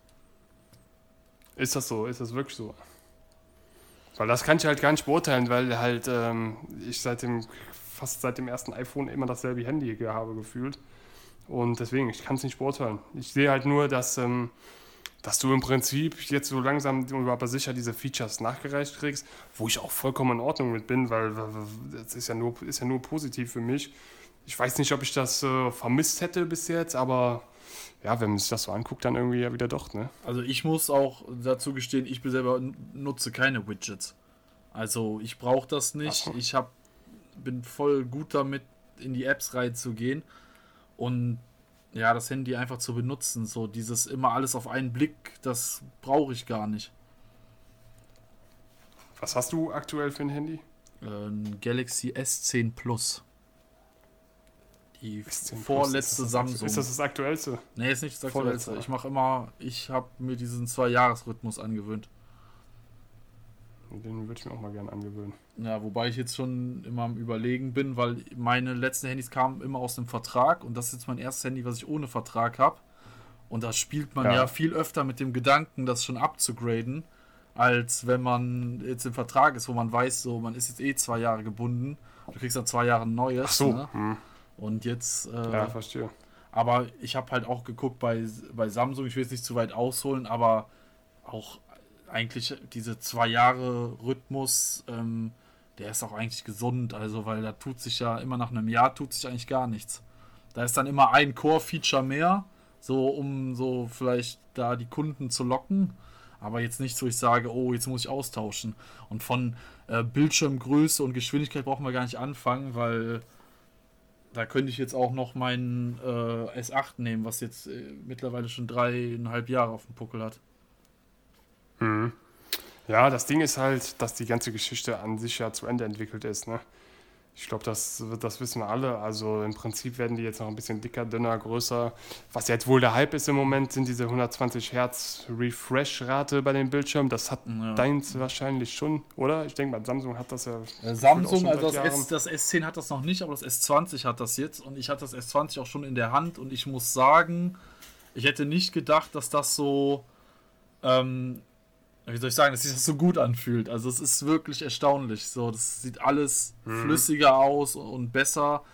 Speaker 1: Ist das so? Ist das wirklich so? Weil das kann ich halt gar nicht beurteilen, weil halt ich fast seit dem ersten iPhone immer dasselbe Handy habe gefühlt. Und deswegen, ich kann es nicht beurteilen. Ich sehe halt nur, dass du im Prinzip jetzt so langsam aber sicher diese Features nachgereicht kriegst, wo ich auch vollkommen in Ordnung mit bin, weil das ist ja nur positiv für mich. Ich weiß nicht, ob ich das vermisst hätte bis jetzt, aber ja, wenn man sich das so anguckt, dann irgendwie ja wieder doch, ne?
Speaker 2: Also ich muss auch dazu gestehen, ich selber nutze keine Widgets. Also ich brauche das nicht.
Speaker 1: So.
Speaker 2: Ich bin voll gut damit, in die Apps reinzugehen und ja, das Handy einfach zu benutzen. So dieses immer alles auf einen Blick, das brauche ich gar nicht.
Speaker 1: Was hast du aktuell für ein Handy?
Speaker 2: Ein Galaxy S10 Plus. Die
Speaker 1: S10
Speaker 2: vorletzte
Speaker 1: Plus,
Speaker 2: Samsung.
Speaker 1: Ist das das aktuellste?
Speaker 2: Nee, ist nicht das
Speaker 1: Vorletzte.
Speaker 2: aktuellste. Ich habe mir diesen 2-Jahres-Rhythmus angewöhnt.
Speaker 1: Den würde ich mir auch mal gerne angewöhnen.
Speaker 2: Ja, wobei ich jetzt schon immer am Überlegen bin, weil meine letzten Handys kamen immer aus dem Vertrag und das ist jetzt mein erstes Handy, was ich ohne Vertrag habe. Und da spielt man ja viel öfter mit dem Gedanken, das schon abzugraden, als wenn man jetzt im Vertrag ist, wo man weiß, so man ist jetzt 2 Jahre gebunden. Du kriegst dann 2 Jahre ein neues.
Speaker 1: Ach so.
Speaker 2: Ne? Und jetzt.
Speaker 1: Ja, verstehe.
Speaker 2: Aber ich habe halt auch geguckt bei Samsung, ich will jetzt nicht zu weit ausholen, aber auch eigentlich diese 2 Jahre Rhythmus, der ist auch eigentlich gesund, also weil da tut sich ja immer nach einem Jahr tut sich eigentlich gar nichts. Da ist dann immer ein Core-Feature mehr, so um so vielleicht da die Kunden zu locken, aber jetzt nicht so, ich sage, oh, jetzt muss ich austauschen. Und von Bildschirmgröße und Geschwindigkeit brauchen wir gar nicht anfangen, weil da könnte ich jetzt auch noch meinen S8 nehmen, was jetzt mittlerweile schon 3,5 Jahre auf dem Puckel hat.
Speaker 1: Mhm. Ja, das Ding ist halt, dass die ganze Geschichte an sich ja zu Ende entwickelt ist, ne? Ich glaube, das wissen wir alle. Also im Prinzip werden die jetzt noch ein bisschen dicker, dünner, größer. Was jetzt wohl der Hype ist im Moment, sind diese 120 Hertz Refresh-Rate bei den Bildschirmen. Das hat deins wahrscheinlich schon, oder? Ich denke mal, Samsung hat das ja.
Speaker 2: Samsung, also das S10 hat das noch nicht, aber das S20 hat das jetzt. Und ich hatte das S20 auch schon in der Hand. Und ich muss sagen, ich hätte nicht gedacht, dass das so... wie soll ich sagen, dass sich das so gut anfühlt. Also es ist wirklich erstaunlich. So, das sieht alles flüssiger aus und besser.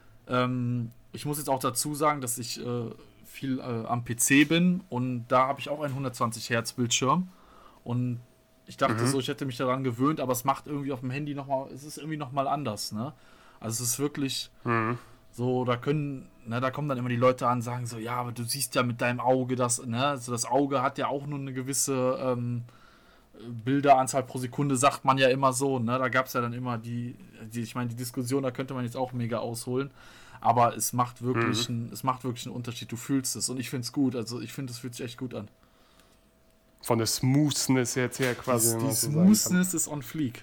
Speaker 2: Ich muss jetzt auch dazu sagen, dass ich viel am PC bin und da habe ich auch einen 120 Hertz Bildschirm. Und ich dachte so, ich hätte mich daran gewöhnt, aber es macht irgendwie auf dem Handy nochmal, es ist irgendwie nochmal anders, ne? Also es ist wirklich so, da kommen dann immer die Leute an und sagen so, ja, aber du siehst ja mit deinem Auge das, ne? Also das Auge hat ja auch nur eine gewisse Bilderanzahl pro Sekunde, sagt man ja immer so, ne? Da gab es ja dann immer die Diskussion, da könnte man jetzt auch mega ausholen, aber es macht wirklich einen Unterschied, du fühlst es und ich finde es gut, also ich finde, es fühlt sich echt gut an.
Speaker 1: Von der Smoothness jetzt her quasi.
Speaker 2: Die Smoothness ist on fleek.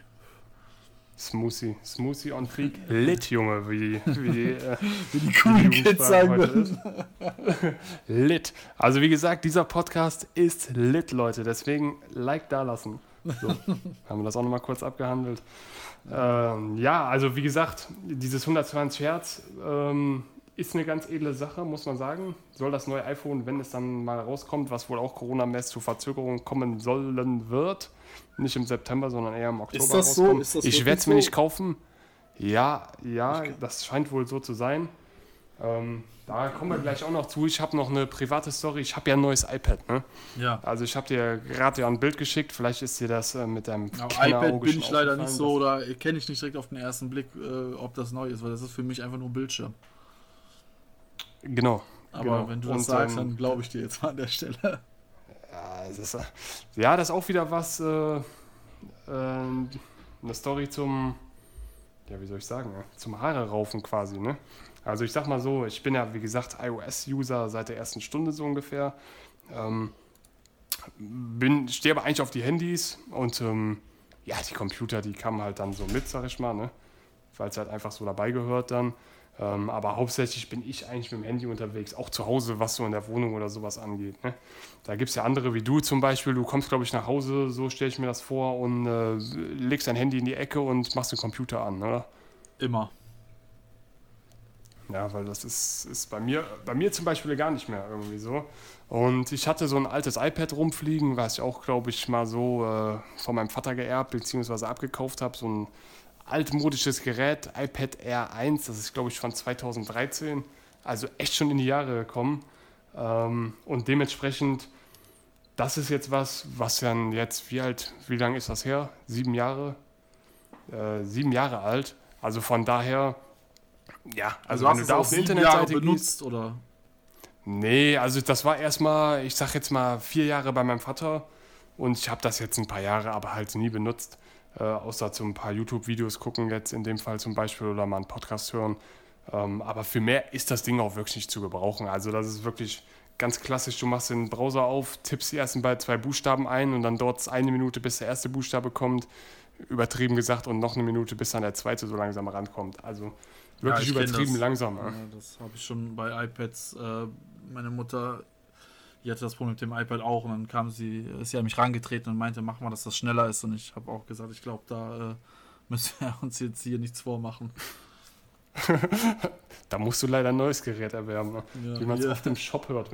Speaker 1: Smoothie on fleek. Lit, Junge, wie
Speaker 2: die coolen Kids sagen würden.
Speaker 1: Lit. Also wie gesagt, dieser Podcast ist lit, Leute. Deswegen Like da lassen. So, haben wir das auch nochmal kurz abgehandelt. Ja, also wie gesagt, dieses 120 Hertz ist eine ganz edle Sache, muss man sagen. Soll das neue iPhone, wenn es dann mal rauskommt, was wohl auch Coronamäßig zu Verzögerungen kommen sollen wird, nicht im September, sondern eher im Oktober rauskommen.
Speaker 2: Ist das
Speaker 1: ich werde es mir nicht kaufen. Ja, das scheint wohl so zu sein. Da kommen wir gleich auch noch zu. Ich habe noch eine private Story. Ich habe ja ein neues iPad, ne?
Speaker 2: Ja.
Speaker 1: Also ich habe dir gerade ein Bild geschickt. Vielleicht ist dir das mit deinem
Speaker 2: iPad bin ich leider nicht so, oder kenne ich nicht direkt auf den ersten Blick, ob das neu ist, weil das ist für mich einfach nur Bildschirm.
Speaker 1: Genau.
Speaker 2: Aber wenn du das sagst, dann glaube ich dir jetzt mal an der Stelle.
Speaker 1: Ja, das ist auch wieder was, eine Story zum, ja, wie soll ich sagen, zum Haare raufen quasi, ne? Also ich sag mal so, ich bin ja, wie gesagt, iOS-User seit der ersten Stunde so ungefähr. Stehe aber eigentlich auf die Handys und die Computer, die kamen halt dann so mit, sag ich mal, ne? Weil es halt einfach so dabei gehört dann. Aber hauptsächlich bin ich eigentlich mit dem Handy unterwegs, auch zu Hause, was so in der Wohnung oder sowas angeht. Ne? Da gibt es ja andere wie du zum Beispiel, du kommst, glaube ich, nach Hause, so stelle ich mir das vor, und legst dein Handy in die Ecke und machst den Computer an, oder?
Speaker 2: Immer.
Speaker 1: Ja, weil das ist bei mir zum Beispiel gar nicht mehr irgendwie so. Und ich hatte so ein altes iPad rumfliegen, was ich auch, glaube ich, mal so von meinem Vater geerbt bzw. abgekauft habe, so ein altmodisches Gerät, iPad Air 1, das ist, glaube ich, von 2013, also echt schon in die Jahre gekommen. Und dementsprechend, das ist jetzt was dann jetzt, wie lange ist das her? 7 Jahre? 7 Jahre alt. Also von daher, ja, also wenn du da auf die Internetseite
Speaker 2: benutzt, oder?
Speaker 1: Nee, also das war erstmal, ich sag jetzt mal 4 Jahre bei meinem Vater und ich habe das jetzt ein paar Jahre, aber halt nie benutzt. Außer zu ein paar YouTube-Videos gucken jetzt in dem Fall zum Beispiel oder mal einen Podcast hören. Aber für mehr ist das Ding auch wirklich nicht zu gebrauchen. Also das ist wirklich ganz klassisch. Du machst den Browser auf, tippst die ersten 2 Buchstaben ein und dann dauert es 1 Minute, bis der erste Buchstabe kommt. Übertrieben gesagt, und noch 1 Minute, bis dann der zweite so langsam rankommt. Also wirklich übertrieben langsam.
Speaker 2: Ja, das habe ich schon bei iPads. Meine Mutter, die hatte das Problem mit dem iPad auch, und dann ist sie an mich rangetreten und meinte, mach mal, dass das schneller ist, und ich habe auch gesagt, ich glaube, da müssen wir uns jetzt hier nichts vormachen.
Speaker 1: Da musst du leider ein neues Gerät erwerben, ne?
Speaker 2: Ja,
Speaker 1: wie man es oft im Shop hört.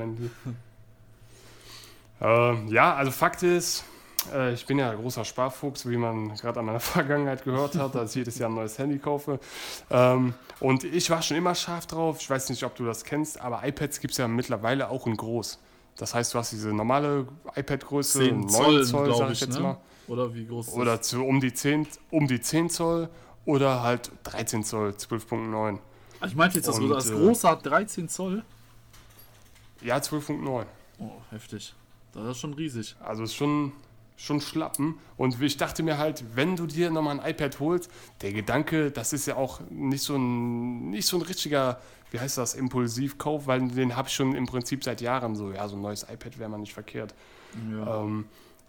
Speaker 1: Also Fakt ist, ich bin ja ein großer Sparfuchs, wie man gerade an meiner Vergangenheit gehört hat, dass ich jedes Jahr ein neues Handy kaufe. Und ich war schon immer scharf drauf. Ich weiß nicht, ob du das kennst, aber iPads gibt es ja mittlerweile auch in groß. Das heißt, du hast diese normale iPad-Größe,
Speaker 2: 9 Zoll,
Speaker 1: sag ich jetzt mal.
Speaker 2: Oder wie groß ist das?
Speaker 1: Oder um die 10 Zoll oder halt 13 Zoll, 12.9.
Speaker 2: Ich meinte jetzt, das große hat 13 Zoll?
Speaker 1: Ja, 12.9.
Speaker 2: Oh, heftig. Das ist schon riesig.
Speaker 1: Also ist schon schlappen. Und ich dachte mir halt, wenn du dir nochmal ein iPad holst, der Gedanke, das ist ja auch nicht so ein richtiger, wie heißt das, Impulsivkauf, weil den habe ich schon im Prinzip seit Jahren so. Ja, so ein neues iPad wäre mal nicht verkehrt.
Speaker 2: Ja.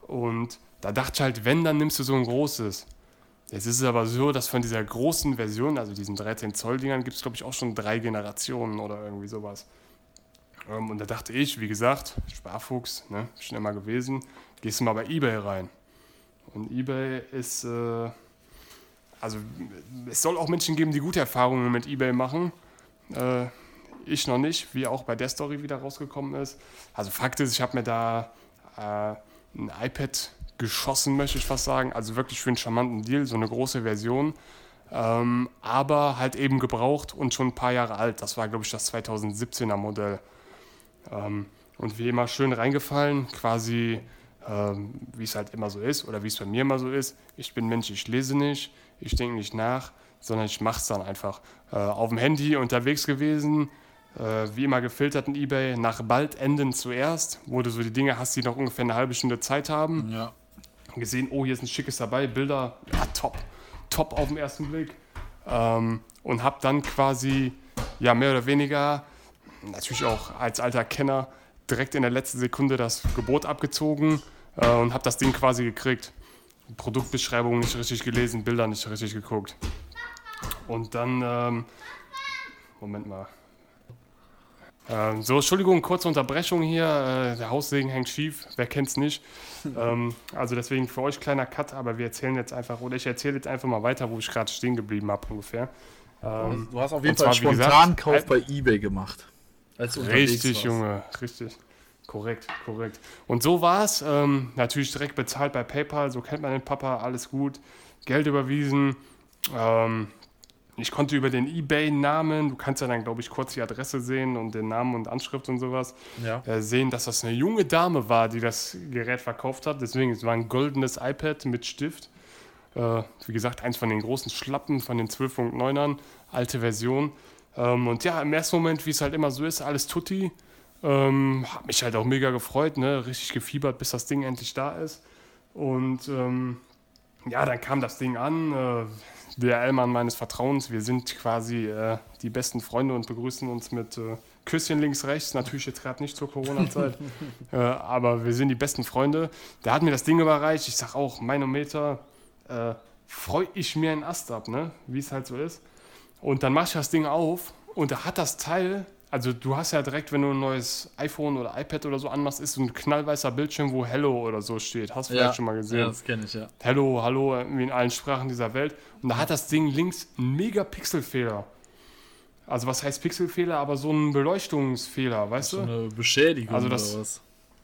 Speaker 1: Und da dachte ich halt, wenn, dann nimmst du so ein großes. Jetzt ist es aber so, dass von dieser großen Version, also diesen 13 Zoll Dingern, gibt es glaube ich auch schon 3 Generationen oder irgendwie sowas. Und da dachte ich, wie gesagt, Sparfuchs, ne, schon immer gewesen, gehst du mal bei eBay rein. Und eBay ist, also es soll auch Menschen geben, die gute Erfahrungen mit eBay machen. Ich noch nicht, wie auch bei der Story wieder rausgekommen ist. Also Fakt ist, ich habe mir da ein iPad geschossen, möchte ich fast sagen. Also wirklich für einen charmanten Deal, so eine große Version. Aber halt eben gebraucht und schon ein paar Jahre alt. Das war, glaube ich, das 2017er Modell. Und wie immer schön reingefallen, quasi wie es halt immer so ist oder wie es bei mir immer so ist. Ich bin Mensch, ich lese nicht, ich denke nicht nach, sondern ich mache es dann einfach. Auf dem Handy unterwegs gewesen, wie immer gefiltert in eBay, nach bald enden zuerst, wo du so die Dinge hast, die noch ungefähr eine halbe Stunde Zeit haben.
Speaker 2: Ja.
Speaker 1: Gesehen, oh, hier ist ein schickes dabei, Bilder, ja, top auf den ersten Blick. Und habe dann quasi, ja, mehr oder weniger, natürlich auch als alter Kenner, direkt in der letzten Sekunde das Gebot abgezogen und habe das Ding quasi gekriegt. Produktbeschreibung nicht richtig gelesen, Bilder nicht richtig geguckt. Und dann, Moment mal. So, Entschuldigung, kurze Unterbrechung hier. Der Haussegen hängt schief, wer kennt's nicht. Also deswegen für euch kleiner Cut, aber wir erzählen jetzt einfach, oder ich erzähle jetzt einfach mal weiter, wo ich gerade stehen geblieben habe ungefähr.
Speaker 2: Du hast auf jeden Fall einen Spontankauf bei eBay gemacht. Als du
Speaker 1: richtig,
Speaker 2: warst.
Speaker 1: Junge, richtig. Korrekt. Und so war es. Natürlich direkt bezahlt bei PayPal, so kennt man den Papa, alles gut. Geld überwiesen. Ich konnte über den eBay-Namen, du kannst ja dann, glaube ich, kurz die Adresse sehen und den Namen und Anschrift und sowas, sehen, dass das eine junge Dame war, die das Gerät verkauft hat. Deswegen, es war ein goldenes iPad mit Stift. Wie gesagt, eins von den großen Schlappen, von den 12.9ern, alte Version. Und ja, im ersten Moment, wie es halt immer so ist, alles tutti. Hab mich halt auch mega gefreut, ne? Richtig gefiebert, bis das Ding endlich da ist. Und ja, dann kam das Ding an. Der Elmann meines Vertrauens, wir sind quasi die besten Freunde und begrüßen uns mit Küsschen links, rechts. Natürlich jetzt gerade nicht zur Corona-Zeit, aber wir sind die besten Freunde. Der hat mir das Ding überreicht. Ich sag auch, Manometer, freue ich mir einen Ast ab, ne? Wie es halt so ist. Und dann mach ich das Ding auf und da hat das Teil, also du hast ja direkt, wenn du ein neues iPhone oder iPad oder so anmachst, ist so ein knallweißer Bildschirm, wo Hello oder so steht. Hast du vielleicht schon mal gesehen?
Speaker 2: Ja, das kenne ich, ja.
Speaker 1: Hello, hallo, wie in allen Sprachen dieser Welt. Und da hat das Ding links einen Megapixelfehler. Also was heißt Pixelfehler? Aber so ein Beleuchtungsfehler, weißt du?
Speaker 2: So eine Beschädigung
Speaker 1: also das,
Speaker 2: oder was?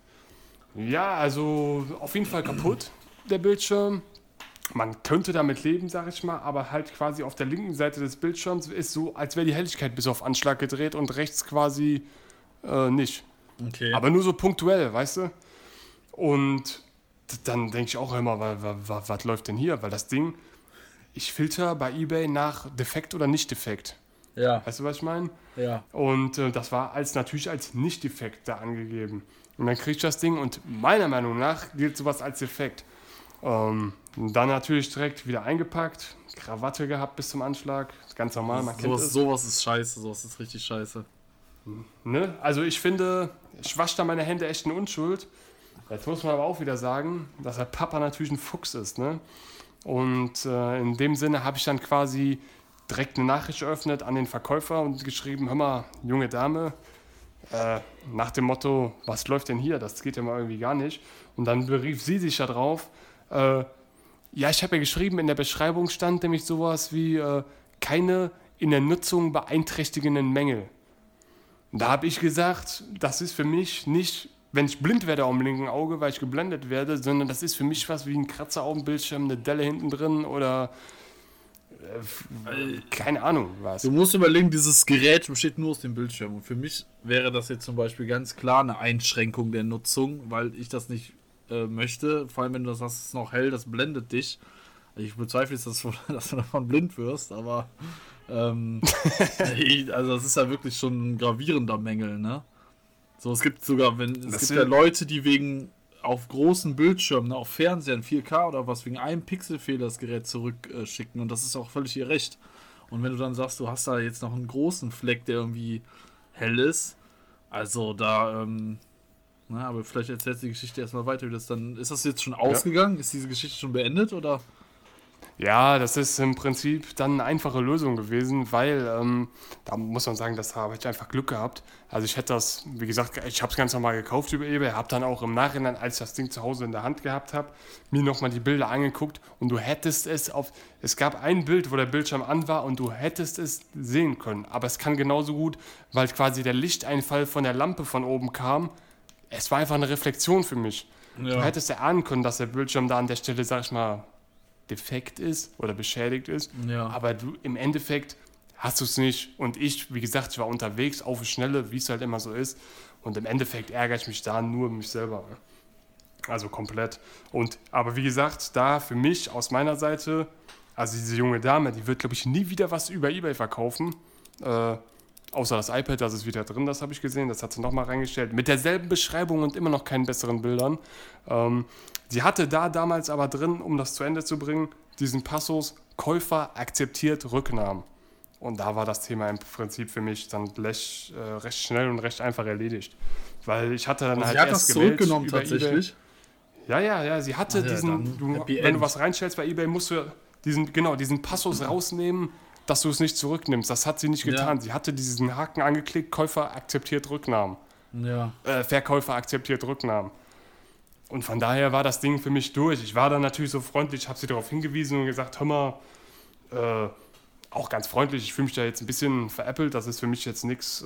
Speaker 1: Ja, also auf jeden Fall kaputt, der Bildschirm. Man könnte damit leben, sag ich mal, aber halt quasi auf der linken Seite des Bildschirms ist so, als wäre die Helligkeit bis auf Anschlag gedreht und rechts quasi nicht.
Speaker 2: Okay.
Speaker 1: Aber nur so punktuell, weißt du? Und dann denke ich auch immer, was läuft denn hier? Weil das Ding, ich filter bei eBay nach defekt oder nicht defekt.
Speaker 2: Ja.
Speaker 1: Weißt du, was ich meine?
Speaker 2: Ja.
Speaker 1: Und das war natürlich als nicht defekt da angegeben. Und dann krieg ich das Ding und meiner Meinung nach gilt sowas als defekt. Und dann natürlich direkt wieder eingepackt, Krawatte gehabt bis zum Anschlag, ganz normal, man kennt es.
Speaker 2: Sowas ist scheiße, sowas ist richtig scheiße.
Speaker 1: Ne? Also ich finde, ich wasche da meine Hände echt in Unschuld. Jetzt muss man aber auch wieder sagen, dass der Papa natürlich ein Fuchs ist. Ne? Und in dem Sinne habe ich dann quasi direkt eine Nachricht eröffnet an den Verkäufer und geschrieben, hör mal, junge Dame, nach dem Motto, was läuft denn hier? Das geht ja mal irgendwie gar nicht. Und dann berief sie sich da drauf, ja, ich habe ja geschrieben, in der Beschreibung stand nämlich sowas wie keine in der Nutzung beeinträchtigenden Mängel. Und da habe ich gesagt, das ist für mich nicht, wenn ich blind werde am linken Auge, weil ich geblendet werde, sondern das ist für mich was wie ein Kratzer auf dem Bildschirm, eine Delle hinten drin oder keine Ahnung was.
Speaker 2: Du musst überlegen, dieses Gerät besteht nur aus dem Bildschirm. Und für mich wäre das jetzt zum Beispiel ganz klar eine Einschränkung der Nutzung, weil ich das nicht möchte. Vor allem, wenn du das hast, ist noch hell, das blendet dich. Ich bezweifle jetzt, dass du davon blind wirst, aber also das ist ja wirklich schon ein gravierender Mängel, ne? So, es gibt sogar, es gibt ja Leute, die wegen auf großen Bildschirmen, ne, auf Fernsehern 4K oder was, wegen einem Pixelfehler das Gerät zurückschicken und das ist auch völlig ihr Recht. Und wenn du dann sagst, du hast da jetzt noch einen großen Fleck, der irgendwie hell ist, also da Na, aber vielleicht erzählst du die Geschichte erstmal weiter, wie das dann. Ist das jetzt schon ausgegangen? Ist diese Geschichte schon beendet oder?
Speaker 1: Ja, das ist im Prinzip dann eine einfache Lösung gewesen, weil da muss man sagen, das habe ich einfach Glück gehabt. Also ich hätte das, wie gesagt, ich habe es ganz normal gekauft über eBay, habe dann auch im Nachhinein, als ich das Ding zu Hause in der Hand gehabt habe, mir nochmal die Bilder angeguckt und du hättest es gab ein Bild, wo der Bildschirm an war und du hättest es sehen können, aber es kann genauso gut, weil quasi der Lichteinfall von der Lampe von oben kam, es war einfach eine Reflexion für mich.
Speaker 2: Ja.
Speaker 1: Du hättest erahnen können, dass der Bildschirm da an der Stelle, sag ich mal, defekt ist oder beschädigt ist,
Speaker 2: Ja.
Speaker 1: aber du im Endeffekt hast du es nicht. Und ich, wie gesagt, ich war unterwegs auf die Schnelle, wie es halt immer so ist. Und im Endeffekt ärgere ich mich da nur mich selber. Also komplett. Aber wie gesagt, da für mich aus meiner Seite, also diese junge Dame, die wird, glaube ich, nie wieder was über eBay verkaufen. Außer das iPad, das ist wieder drin, das habe ich gesehen. Das hat sie nochmal reingestellt. Mit derselben Beschreibung und immer noch keinen besseren Bildern. Sie hatte da damals aber drin, um das zu Ende zu bringen, diesen Passus, Käufer akzeptiert Rücknahmen. Und da war das Thema im Prinzip für mich dann recht schnell und recht einfach erledigt. Weil ich hatte dann
Speaker 2: Und
Speaker 1: halt
Speaker 2: sie hat
Speaker 1: erst
Speaker 2: das
Speaker 1: gewählt
Speaker 2: zurückgenommen
Speaker 1: über
Speaker 2: tatsächlich.
Speaker 1: eBay. Ja, sie hatte
Speaker 2: Ach ja, dann Happy
Speaker 1: wenn
Speaker 2: End.
Speaker 1: du was reinstellst bei eBay, musst du diesen Passus rausnehmen, dass du es nicht zurücknimmst. Das hat sie nicht getan.
Speaker 2: Ja.
Speaker 1: Sie hatte diesen Haken angeklickt, Käufer akzeptiert Rücknahmen.
Speaker 2: Ja.
Speaker 1: Verkäufer akzeptiert Rücknahmen. Und von daher war das Ding für mich durch. Ich war dann natürlich so freundlich, habe sie darauf hingewiesen und gesagt, hör mal, auch ganz freundlich, ich fühle mich da jetzt ein bisschen veräppelt, das ist für mich jetzt nichts,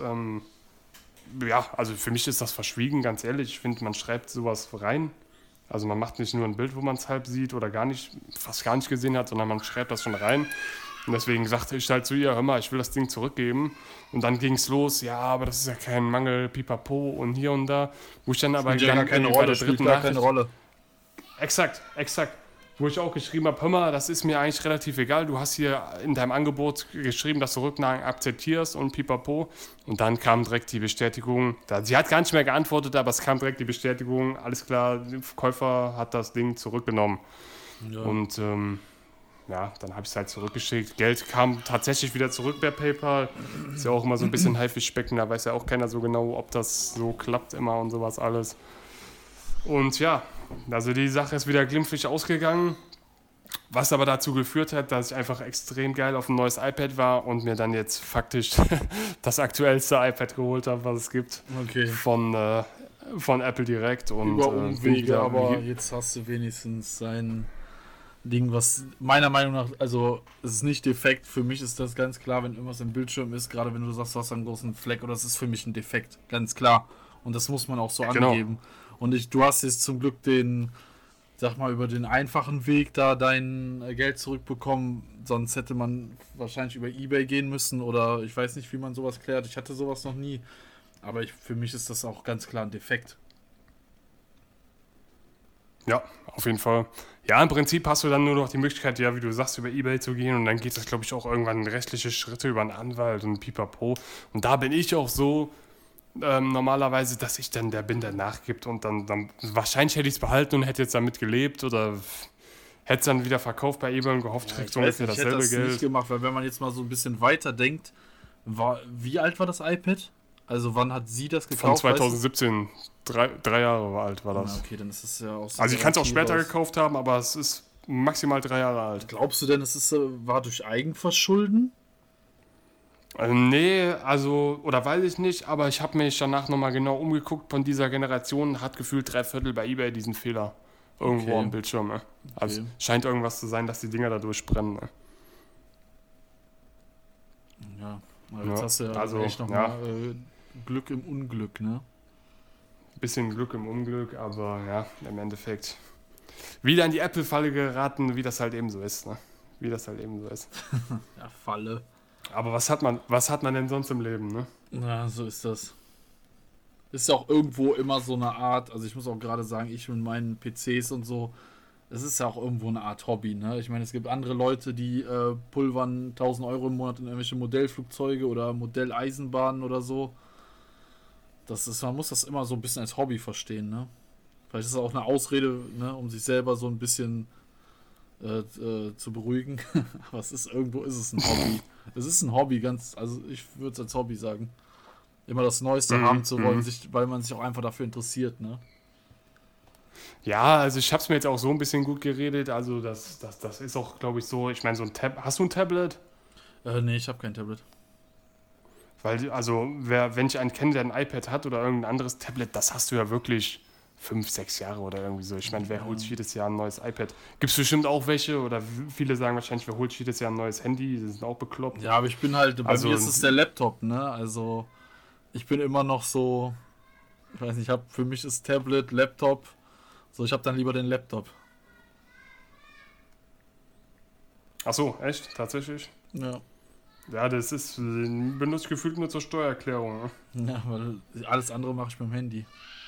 Speaker 1: also für mich ist das verschwiegen, ganz ehrlich. Ich finde, man schreibt sowas rein. Also man macht nicht nur ein Bild, wo man es halb sieht oder fast gar nicht gesehen hat, sondern man schreibt das schon rein. Und deswegen sagte ich halt zu ihr, hör mal, ich will das Ding zurückgeben. Und dann ging es los, ja, aber das ist ja kein Mangel, pipapo und hier und da. Wo ich dann aber
Speaker 2: Spielt ja gar keine Rolle, spielt gar keine Rolle.
Speaker 1: Exakt. Wo ich auch geschrieben habe, hör mal, das ist mir eigentlich relativ egal. Du hast hier in deinem Angebot geschrieben, dass du Rücknahmen akzeptierst und pipapo. Und dann kam direkt die Bestätigung. Sie hat gar nicht mehr geantwortet, aber es kam direkt die Bestätigung. Alles klar, der Käufer hat das Ding zurückgenommen. Ja. Und dann habe ich es halt zurückgeschickt. Geld kam tatsächlich wieder zurück bei PayPal. Ist ja auch immer so ein bisschen Haifischbecken. Da weiß ja auch keiner so genau, ob das so klappt immer und sowas alles. Und ja, also die Sache ist wieder glimpflich ausgegangen, was aber dazu geführt hat, dass ich einfach extrem geil auf ein neues iPad war und mir dann jetzt faktisch das aktuellste iPad geholt habe, was es gibt, von Apple direkt. Und,
Speaker 2: über Umwege, aber jetzt hast du wenigstens sein Ding, was meiner Meinung nach, also es ist nicht defekt, für mich ist das ganz klar, wenn irgendwas im Bildschirm ist, gerade wenn du sagst, du hast einen großen Fleck, oder das ist für mich ein Defekt, ganz klar. Und das muss man auch so angeben. Und du hast jetzt zum Glück über den einfachen Weg da dein Geld zurückbekommen. Sonst hätte man wahrscheinlich über eBay gehen müssen oder ich weiß nicht, wie man sowas klärt. Ich hatte sowas noch nie. Aber für mich ist das auch ganz klar ein Defekt.
Speaker 1: Ja, auf jeden Fall. Ja, im Prinzip hast du dann nur noch die Möglichkeit, ja, wie du sagst, über eBay zu gehen und dann geht das, glaube ich, auch irgendwann in rechtliche Schritte über einen Anwalt und pipapo. Und da bin ich auch so normalerweise, dass ich dann der bin, der nachgibt und dann wahrscheinlich hätte ich es behalten und hätte jetzt damit gelebt oder hätte es dann wieder verkauft bei eBay und gehofft, ich krieg so ungefähr dasselbe Geld. Ich hätte das nicht
Speaker 2: gemacht, weil wenn man jetzt mal so ein bisschen weiter denkt, wie alt war das iPad? Also wann hat sie das gekauft?
Speaker 1: Von 2017, 3 Jahre alt war das.
Speaker 2: Ja, okay, dann ist es ja auch so.
Speaker 1: Also ich kann es auch später gekauft haben, aber es ist maximal 3 Jahre alt.
Speaker 2: Glaubst du denn, war durch Eigenverschulden?
Speaker 1: Nee, oder weiß ich nicht, aber ich habe mich danach nochmal genau umgeguckt von dieser Generation, hat gefühlt 3/4 bei eBay diesen Fehler irgendwo am Bildschirm. Ne? Also scheint irgendwas zu sein, dass die Dinger da durchbrennen. Ne?
Speaker 2: Ja, jetzt hast du ja echt nochmal Glück im Unglück, ne?
Speaker 1: Bisschen Glück im Unglück, aber ja, im Endeffekt wieder in die Apple-Falle geraten, wie das halt eben so ist. Ne?
Speaker 2: Ja, Falle.
Speaker 1: Aber was hat man denn sonst im Leben, ne?
Speaker 2: Ja, so ist das. Ist ja auch irgendwo immer so eine Art, also ich muss auch gerade sagen, ich mit meinen PCs und so, es ist ja auch irgendwo eine Art Hobby, ne? Ich meine, es gibt andere Leute, die pulvern 1000 Euro im Monat in irgendwelche Modellflugzeuge oder Modelleisenbahnen oder so. Man muss das immer so ein bisschen als Hobby verstehen, ne? Vielleicht ist es auch eine Ausrede, ne, um sich selber so ein bisschen zu beruhigen. Aber irgendwo ist es ein Hobby. Es ist ein Hobby, also ich würde es als Hobby sagen. immer das Neueste haben zu wollen, weil man sich auch einfach dafür interessiert, ne?
Speaker 1: Ja, also ich habe es mir jetzt auch so ein bisschen gut geredet. Also das ist auch, glaube ich, so. Ich meine, so ein Hast du ein Tablet?
Speaker 2: Nee, ich habe kein Tablet.
Speaker 1: Weil, also, wenn ich einen kenne, der ein iPad hat oder irgendein anderes Tablet, das hast du ja wirklich 5, 6 Jahre oder irgendwie so. Ich meine, wer holt sich jedes Jahr ein neues iPad? Gibt es bestimmt auch welche oder viele sagen wahrscheinlich, wer holt sich jedes Jahr ein neues Handy? Die sind auch bekloppt.
Speaker 2: Ja, aber ich bin halt, bei
Speaker 1: Also,
Speaker 2: mir ist es der Laptop, ne? Also, ich bin immer noch so, ich weiß nicht, für mich ist Tablet, Laptop, so, ich habe dann lieber den Laptop.
Speaker 1: ach so, echt? Tatsächlich?
Speaker 2: Ja.
Speaker 1: Ja, das ist, benutze ich gefühlt nur zur Steuererklärung. Ne?
Speaker 2: Ja, weil alles andere mache ich mit dem Handy.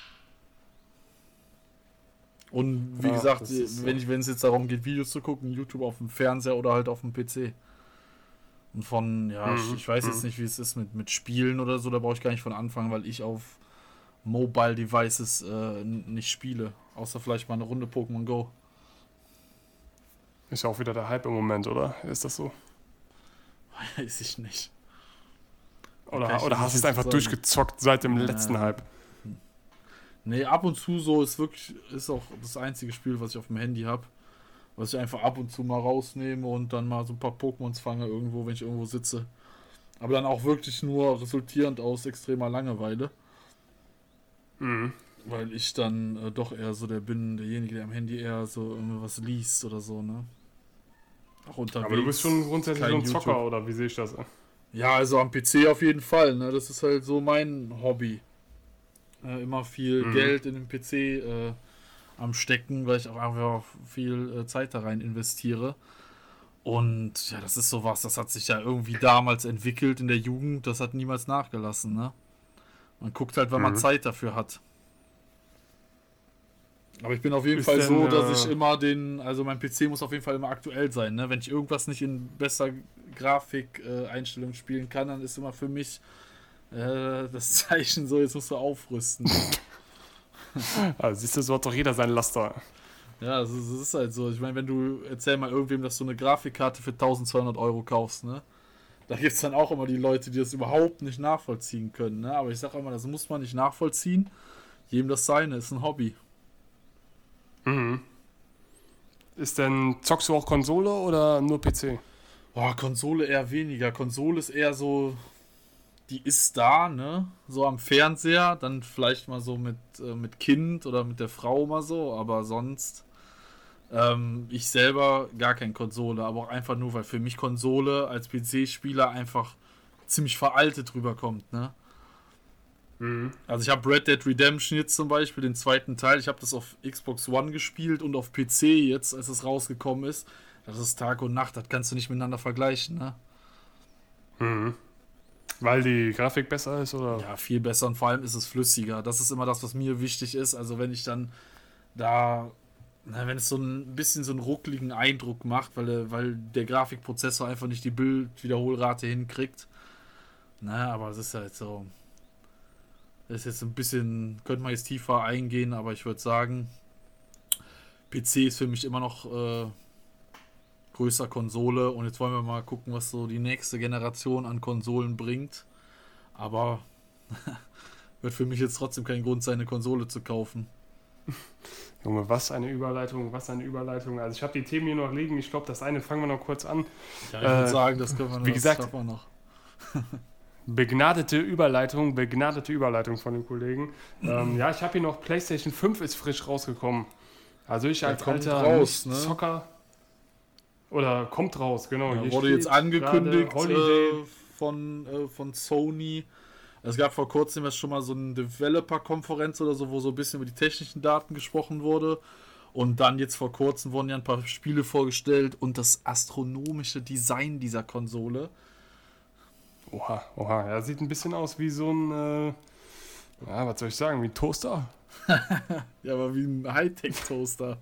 Speaker 2: Und wie
Speaker 1: Ja,
Speaker 2: gesagt,
Speaker 1: das ist so.
Speaker 2: wenn es jetzt darum geht, Videos zu gucken, YouTube auf dem Fernseher oder halt auf dem PC. Und ich weiß jetzt nicht, wie es ist mit Spielen oder so, da brauche ich gar nicht von anfangen, weil ich auf Mobile Devices nicht spiele. Außer vielleicht mal eine Runde Pokémon Go.
Speaker 1: Ist ja auch wieder der Hype im Moment, oder? Ist das so?
Speaker 2: Weiß ich nicht.
Speaker 1: Oder hast du es einfach durchgezockt seit dem letzten Hype?
Speaker 2: Nee, ab und zu so ist auch das einzige Spiel, was ich auf dem Handy habe. Was ich einfach ab und zu mal rausnehme und dann mal so ein paar Pokémons fange irgendwo, wenn ich irgendwo sitze. Aber dann auch wirklich nur resultierend aus extremer Langeweile.
Speaker 1: Mhm.
Speaker 2: Weil ich dann doch eher so derjenige, der am Handy eher so irgendwas liest oder so, ne? Auch unterwegs.
Speaker 1: Aber du bist schon grundsätzlich so ein Zocker,
Speaker 2: YouTube.
Speaker 1: oder wie sehe ich das?
Speaker 2: Ja, also am PC auf jeden Fall, ne? Das ist halt so mein Hobby. Immer viel Geld in den PC am Stecken, weil ich auch einfach viel Zeit da rein investiere. Und ja, das ist sowas, das hat sich ja irgendwie damals entwickelt in der Jugend, das hat niemals nachgelassen, ne? Man guckt halt, wenn man Zeit dafür hat. Aber ich bin auf jeden Fall so, dass ich immer also mein PC muss auf jeden Fall immer aktuell sein, ne? Wenn ich irgendwas nicht in besser Grafikeinstellung spielen kann, dann ist immer für mich das Zeichen so, jetzt musst du aufrüsten.
Speaker 1: Also siehst du, so hat doch jeder sein Laster.
Speaker 2: Ja, das ist halt so. Ich meine, wenn du erzähl mal irgendwem, dass du eine Grafikkarte für 1200 Euro kaufst, ne? Da gibt es dann auch immer die Leute, die das überhaupt nicht nachvollziehen können, ne? Aber ich sag immer, das muss man nicht nachvollziehen. Jedem das seine, ist ein Hobby.
Speaker 1: Mhm. Zockst du auch Konsole oder nur PC?
Speaker 2: Boah, Konsole eher weniger. Konsole ist eher so, die ist da, ne? So am Fernseher, dann vielleicht mal so mit Kind oder mit der Frau mal so, aber sonst ich selber gar kein Konsole, aber auch einfach nur, weil für mich Konsole als PC-Spieler einfach ziemlich veraltet rüberkommt, ne? Also ich habe Red Dead Redemption jetzt zum Beispiel, den zweiten Teil, ich habe das auf Xbox One gespielt und auf PC jetzt, als es rausgekommen ist. Das ist Tag und Nacht, das kannst du nicht miteinander vergleichen, ne?
Speaker 1: Weil die Grafik besser ist, oder?
Speaker 2: Ja, viel besser und vor allem ist es flüssiger. Das ist immer das, was mir wichtig ist. Also wenn ich dann wenn es so ein bisschen so einen ruckligen Eindruck macht, weil der Grafikprozessor einfach nicht die Bildwiederholrate hinkriegt. Aber es ist halt so. Das ist jetzt ein bisschen, könnte man jetzt tiefer eingehen, aber ich würde sagen, PC ist für mich immer noch größer Konsole und jetzt wollen wir mal gucken, was so die nächste Generation an Konsolen bringt. Aber wird für mich jetzt trotzdem kein Grund sein, eine Konsole zu kaufen.
Speaker 1: Junge, was eine Überleitung, was eine Überleitung. Also ich habe die Themen hier noch liegen, ich glaube, das eine fangen wir noch kurz an.
Speaker 2: Ja, ich würde sagen, das können wir
Speaker 1: wie gesagt,
Speaker 2: schaffen wir noch.
Speaker 1: begnadete Überleitung von den Kollegen. Ja, ich habe hier noch PlayStation 5 ist frisch rausgekommen. Also ich als alter Zocker. Oder kommt raus, genau.
Speaker 2: Ja, wurde jetzt angekündigt von Sony. Es gab vor kurzem jetzt schon mal so eine Developer-Konferenz oder so, wo so ein bisschen über die technischen Daten gesprochen wurde. Und dann jetzt vor kurzem wurden ja ein paar Spiele vorgestellt und das astronomische Design dieser Konsole.
Speaker 1: Oha. Er sieht ein bisschen aus wie so ein, was soll ich sagen, wie ein Toaster.
Speaker 2: Ja, aber wie ein Hightech-Toaster.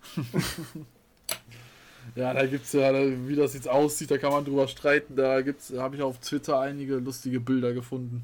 Speaker 2: Ja, da gibt's ja, wie das jetzt aussieht, da kann man drüber streiten. Da habe ich auf Twitter einige lustige Bilder gefunden.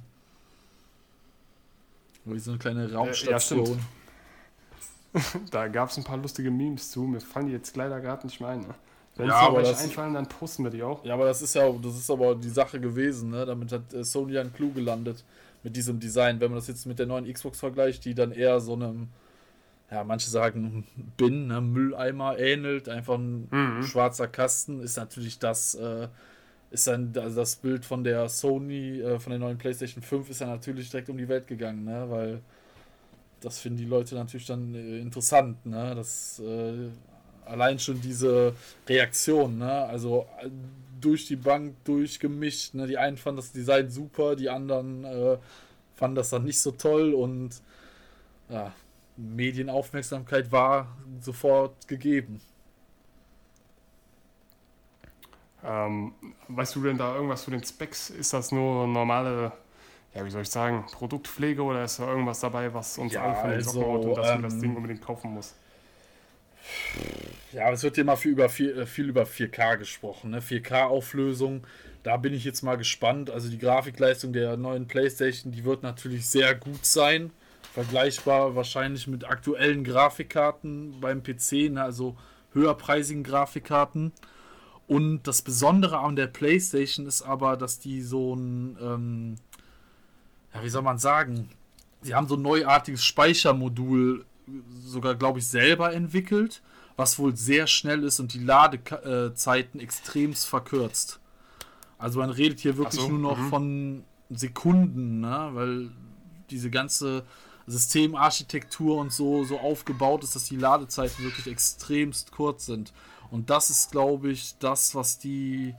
Speaker 2: Wie so eine kleine Raumstation.
Speaker 1: Da gab es ein paar lustige Memes zu. Mir fallen die jetzt leider gerade nicht mehr ein. Ne? Wenn
Speaker 2: ja,
Speaker 1: es euch einfallen, dann posten wir die auch.
Speaker 2: Ja, aber das ist aber die Sache gewesen, ne? Damit hat Sony einen Clou gelandet. mit diesem Design. Wenn man das jetzt mit der neuen Xbox vergleicht, die dann eher so einem, ja, manche sagen Bin, ne, Mülleimer ähnelt, einfach ein schwarzer Kasten, ist natürlich das, ist dann, also das Bild von der Sony, von der neuen PlayStation 5 ist ja natürlich direkt um die Welt gegangen, ne, weil das finden die Leute natürlich dann interessant, ne, das, allein schon diese Reaktion, ne, also durch die Bank durchgemischt, ne, die einen fanden das Design super, die anderen fanden das dann nicht so toll und ja, Medienaufmerksamkeit war sofort gegeben.
Speaker 1: Weißt du denn da irgendwas zu den Specs? Ist das nur normale, ja, wie soll ich sagen, Produktpflege oder ist da irgendwas dabei, was uns alle von den Socken haut und dass man das Ding unbedingt kaufen muss?
Speaker 2: Ja, es wird immer viel über 4K gesprochen, ne? 4K-Auflösung, da bin ich jetzt mal gespannt. Also die Grafikleistung der neuen PlayStation, die wird natürlich sehr gut sein. Vergleichbar wahrscheinlich mit aktuellen Grafikkarten beim PC, ne? Also höherpreisigen Grafikkarten. Und das Besondere an der PlayStation ist aber, dass die so ein, ja, wie soll man sagen, sie haben so ein neuartiges Speichermodul sogar, glaube ich, selber entwickelt, was wohl sehr schnell ist und die Ladezeiten extremst verkürzt. Also man redet hier wirklich nur noch von Sekunden, ne? Weil diese ganze Systemarchitektur und so aufgebaut ist, dass die Ladezeiten wirklich extremst kurz sind. Und das ist, glaube ich, das, was die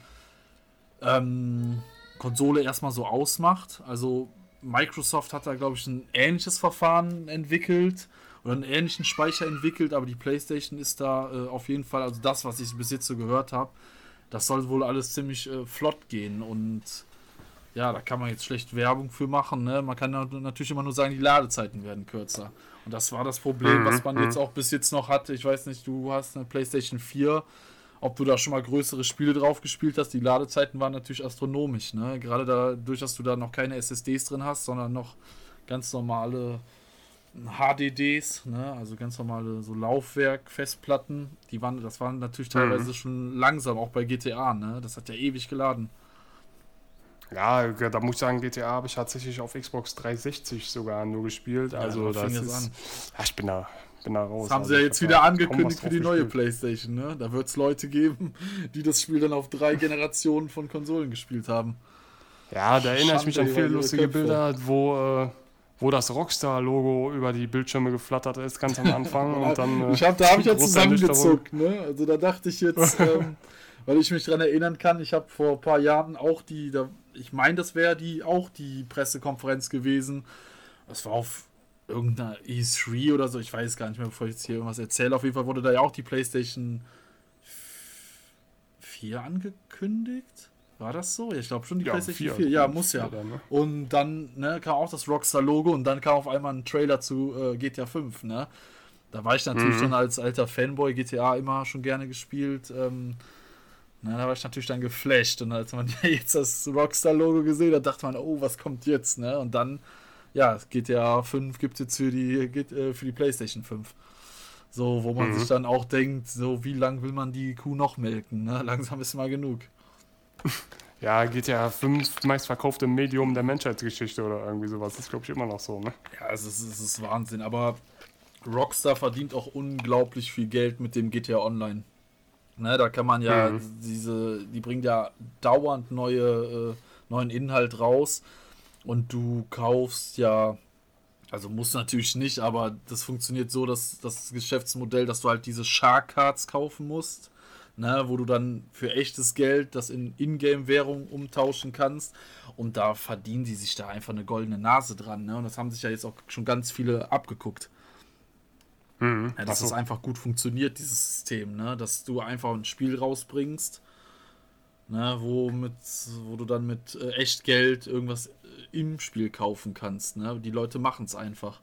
Speaker 2: Konsole erstmal so ausmacht. Also Microsoft hat da, glaube ich, ein ähnliches Verfahren entwickelt oder einen ähnlichen Speicher entwickelt, aber die PlayStation ist da auf jeden Fall, also das, was ich bis jetzt so gehört habe, das soll wohl alles ziemlich flott gehen und ja, da kann man jetzt schlecht Werbung für machen, ne? Man kann natürlich immer nur sagen, die Ladezeiten werden kürzer. Und das war das Problem, was man jetzt auch bis jetzt noch hatte. Ich weiß nicht, du hast eine PlayStation 4, ob du da schon mal größere Spiele drauf gespielt hast. Die Ladezeiten waren natürlich astronomisch, ne? Gerade dadurch, dass du da noch keine SSDs drin hast, sondern noch ganz normale HDDs, ne? Also ganz normale so Laufwerk-Festplatten. Das waren natürlich teilweise schon langsam, auch bei GTA, ne? Das hat ja ewig geladen.
Speaker 1: Ja, da muss ich sagen, GTA habe ich tatsächlich auf Xbox 360 sogar nur gespielt.
Speaker 2: Ja,
Speaker 1: also das
Speaker 2: fing
Speaker 1: ist,
Speaker 2: an.
Speaker 1: Ja, ich bin da raus.
Speaker 2: Das haben sie
Speaker 1: also
Speaker 2: ja jetzt wieder angekündigt für die neue PlayStation, ne? Da wird es Leute geben, die das Spiel dann auf 3 Generationen von Konsolen gespielt haben.
Speaker 1: Ja, da erinnere ich mich an viele lustige
Speaker 2: Köpfe.
Speaker 1: Bilder, wo das Rockstar-Logo über die Bildschirme geflattert ist, ganz am Anfang. Und dann,
Speaker 2: da habe ich ja
Speaker 1: große
Speaker 2: zusammengezuckt, ne? Also da dachte ich jetzt, weil ich mich daran erinnern kann, ich habe vor ein paar Jahren auch ich meine, das wäre auch die Pressekonferenz gewesen. Das war auf irgendeiner E3 oder so, ich weiß gar nicht mehr, bevor ich jetzt hier irgendwas erzähle. Auf jeden Fall wurde da ja auch die PlayStation 4 angekündigt. War das so? Ja, ich glaube schon die PlayStation 4. Ja, muss ja. Dann, ne? Und dann kam auch das Rockstar-Logo und dann kam auf einmal ein Trailer zu GTA 5. Ne? Da war ich natürlich dann als alter Fanboy GTA immer schon gerne gespielt. Da war ich natürlich dann geflasht. Und als man jetzt das Rockstar-Logo gesehen hat, dachte man, oh, was kommt jetzt? Ne? Und dann, ja, GTA 5 gibt es jetzt für die PlayStation 5. So, wo man sich dann auch denkt, so, wie lang will man die Kuh noch melken? Ne? Langsam ist mal genug.
Speaker 1: Ja, GTA 5 meistverkaufte Medium der Menschheitsgeschichte oder irgendwie sowas. Das ist, glaube ich, immer noch so, ne?
Speaker 2: Ja, es ist Wahnsinn. Aber Rockstar verdient auch unglaublich viel Geld mit dem GTA Online. Ne, da kann man ja die bringen ja dauernd neuen Inhalt raus und du kaufst ja, also musst natürlich nicht, aber das funktioniert so, dass das Geschäftsmodell, dass du halt diese Shark Cards kaufen musst, ne, wo du dann für echtes Geld das in Ingame-Währung umtauschen kannst und da verdienen die sich da einfach eine goldene Nase dran, ne, und das haben sich ja jetzt auch schon ganz viele abgeguckt. Ja, dass das einfach gut funktioniert, dieses System, ne? Dass du einfach ein Spiel rausbringst, ne? Wo du dann mit Echtgeld irgendwas im Spiel kaufen kannst. Ne? Die Leute machen es einfach.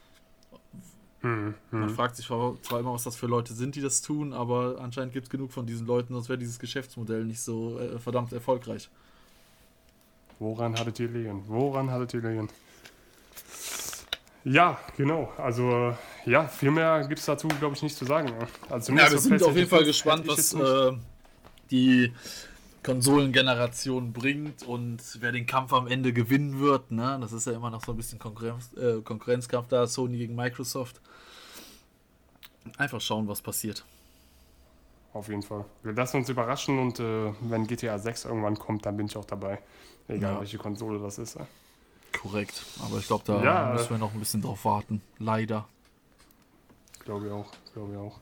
Speaker 2: Man fragt sich zwar immer, was das für Leute sind, die das tun, aber anscheinend gibt es genug von diesen Leuten, sonst wäre dieses Geschäftsmodell nicht so verdammt erfolgreich.
Speaker 1: Woran hattet ihr liegen? Ja, genau. Also, viel mehr gibt es dazu, glaube ich, nicht zu sagen. Also
Speaker 2: wir sind auf jeden Fall gespannt, was die Konsolengeneration bringt und wer den Kampf am Ende gewinnen wird. Ne? Das ist ja immer noch so ein bisschen Konkurrenzkampf da, Sony gegen Microsoft. Einfach schauen, was passiert.
Speaker 1: Auf jeden Fall. Wir lassen uns überraschen und wenn GTA 6 irgendwann kommt, dann bin ich auch dabei. Egal, welche Konsole das ist.
Speaker 2: Korrekt. Aber ich glaube, da müssen wir noch ein bisschen drauf warten. Leider.
Speaker 1: Glaube ich auch.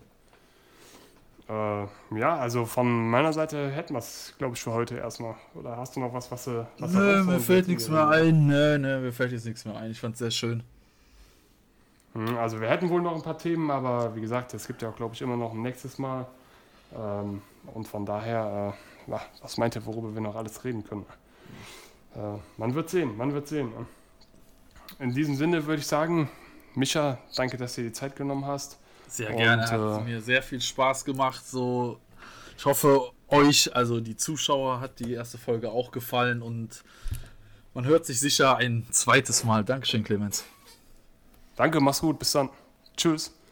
Speaker 1: Also von meiner Seite hätten wir es, glaube ich, für heute erstmal. Oder hast du noch was
Speaker 2: Nö, mir fällt nichts mehr ein. Nö, mir fällt jetzt nichts mehr ein. Ich fand es sehr schön.
Speaker 1: Also wir hätten wohl noch ein paar Themen, aber wie gesagt, es gibt ja auch, glaube ich, immer noch ein nächstes Mal. Und von daher, was meint ihr, worüber wir noch alles reden können? Man wird sehen. In diesem Sinne würde ich sagen, Micha, danke, dass du dir die Zeit genommen hast.
Speaker 2: Sehr gerne, hat mir sehr viel Spaß gemacht. So, ich hoffe, euch, also die Zuschauer, hat die erste Folge auch gefallen und man hört sich sicher ein zweites Mal. Dankeschön, Clemens.
Speaker 1: Danke, mach's gut, bis dann. Tschüss.